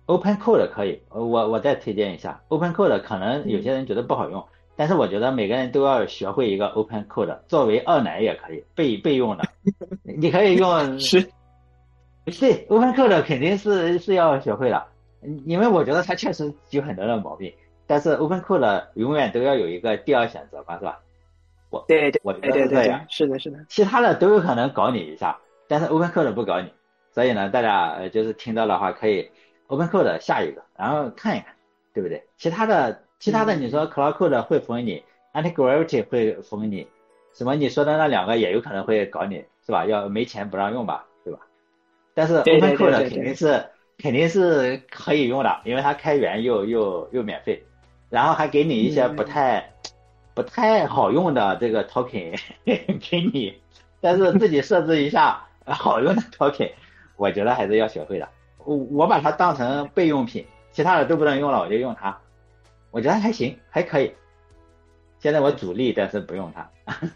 Open Code 可以，我再推荐一下 Open Code，可能有些人觉得不好用，但是我觉得每个人都要学会一个 Open Code，作为二奶也可以备用的，你可以用， 是， 对 Open Code 肯定是要学会的，因为我觉得它确实有很多的毛病，但是 Open Code 永远都要有一个第二选择嘛，是吧？ 对对我觉对对对对， 得是这样， 是的，是的， 其他的都有可能搞你一下，但是 Open Code 不搞你，所以呢，大家就是听到的话可以 Open Code 下一个，然后看一看，对不对？其他的你说嗯， Cloud Code 会封你，Anti-Gravity 会封你，什么你说的那两个也有可能会搞你，是吧？要没钱不让用吧，对吧？但是对 Open 对对 Code 对对， 肯定是可以用的，因为它开源又免费，然后还给你一些不嗯， 太不太好用的这个 token 给你，但是自己设置一下好用的 token，我觉得还是要学会的。我把它当成备用品，其他的都不能用了，我就用它，我觉得还行，还可以。现在我主力，但是不用它，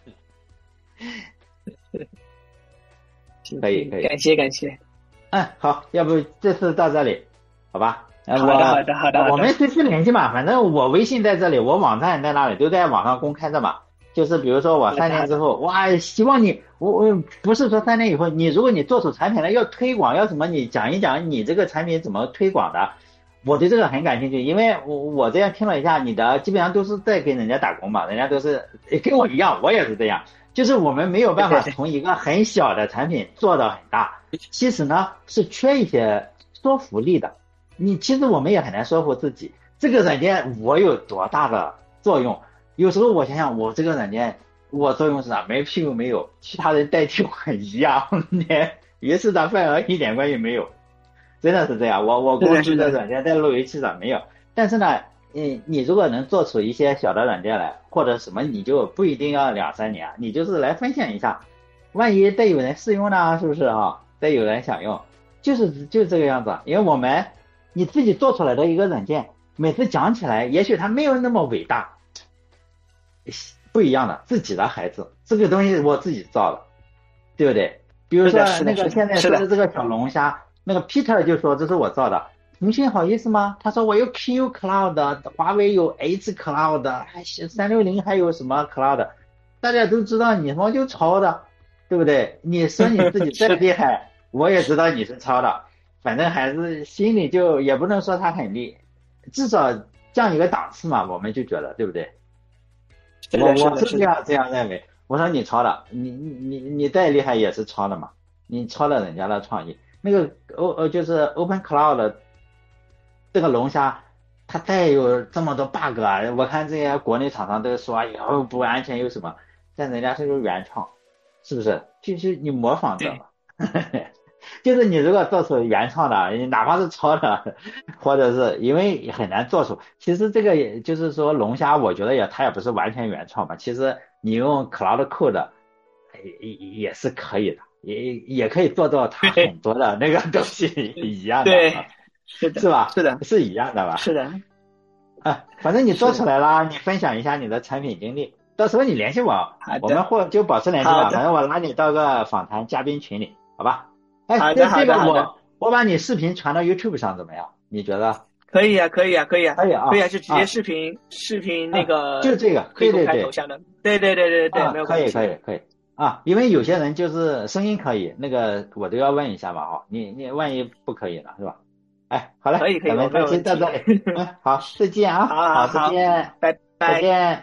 行行， 可以可以。 感谢感谢， 嗯，好，要不这次到这里，好吧？ 好的好的好的好的， 我们随时联系嘛，反正我微信在这里，我网站在那里，都在网上公开的嘛。就是比如说我三好的好的， 年之后，哇，希望你，我不是说3年以后，如果你做出产品来要推广，要什么，你讲一讲你这个产品怎么推广的，我对这个很感兴趣，因为我这样听了一下，你的基本上都是在给人家打工嘛，人家都是跟我一样，我也是这样，就是我们没有办法对对对， 从一个很小的产品做到很大。其实呢是缺一些说服力的。其实我们也很难说服自己，这个软件我有多大的作用？有时候我想想，我这个软件我作用是啥？没屁用没有，其他人代替我一样，连鱼市场份额一点关系没有，真的是这样。我公司的是的是的， 软件在路由器上没有，但是呢，你如果能做出一些小的软件来，或者什么，你就不一定要2、3年，你就是来分享一下，万一再有人试用呢，是不是啊？再有人想用，就是这个样子。因为你自己做出来的一个软件，每次讲起来，也许它没有那么伟大，不一样的自己的孩子，这个东西我自己造的，对不对？比如是的说是的是的那个现在是的， 说的这个小龙虾，那个 Peter 就说这是我造的，腾讯好意思吗？他说我有 Q Cloud，华为有 H Cloud，还360还有什么 Cloud，大家都知道你他妈就抄的，对不对？你说你自己再是的， 厉害，我也知道你是抄的，反正还是心里就也不能说他很厉，至少降一个档次嘛，我们就觉得对不对？ 是的是我的是的， 是这样认为。我说你抄的，你再厉害也是抄的嘛，你抄了人家的创意。那个就是 Open Cloud 这个龙虾，它再有这么多 bug 啊，我看这些国内厂商都说又不安全又什么，但人家是个原创，是不是？就是你模仿者对嘛。就是你如果做出原创的，哪怕是抄的，或者是因为很难做出，其实这个也就是说龙虾，我觉得它也不是完全原创嘛。其实你用 Cloud Code 也是可以的，也可以做到它对很多的那个东西一样的， 对，是的是吧？ 是的是一样的吧？ 是的反正你做出是的， 来了，你分享一下你的产品经历，到时候你联系我，我们好的就保持联系吧。反好的正我拉你到个访谈嘉宾群里，好吧？哎， 好的这这个好的好的， 我把你视频传到 YouTube 上怎么样？你觉得可以啊可以啊可以啊可以可以啊， 啊？ 就直接视频那就个这个， 可以公对对对， 开头像的，对对对对对，没有可以关系， 可以可以因为有些人就是声音可以，那个我都要问一下嘛哈，你万一不可以呢，是吧？哎，好嘞， 可以可以，我咱们这没有问题， 期到这里，好，再见好啊，好，再好好， 见， 拜再拜。 见。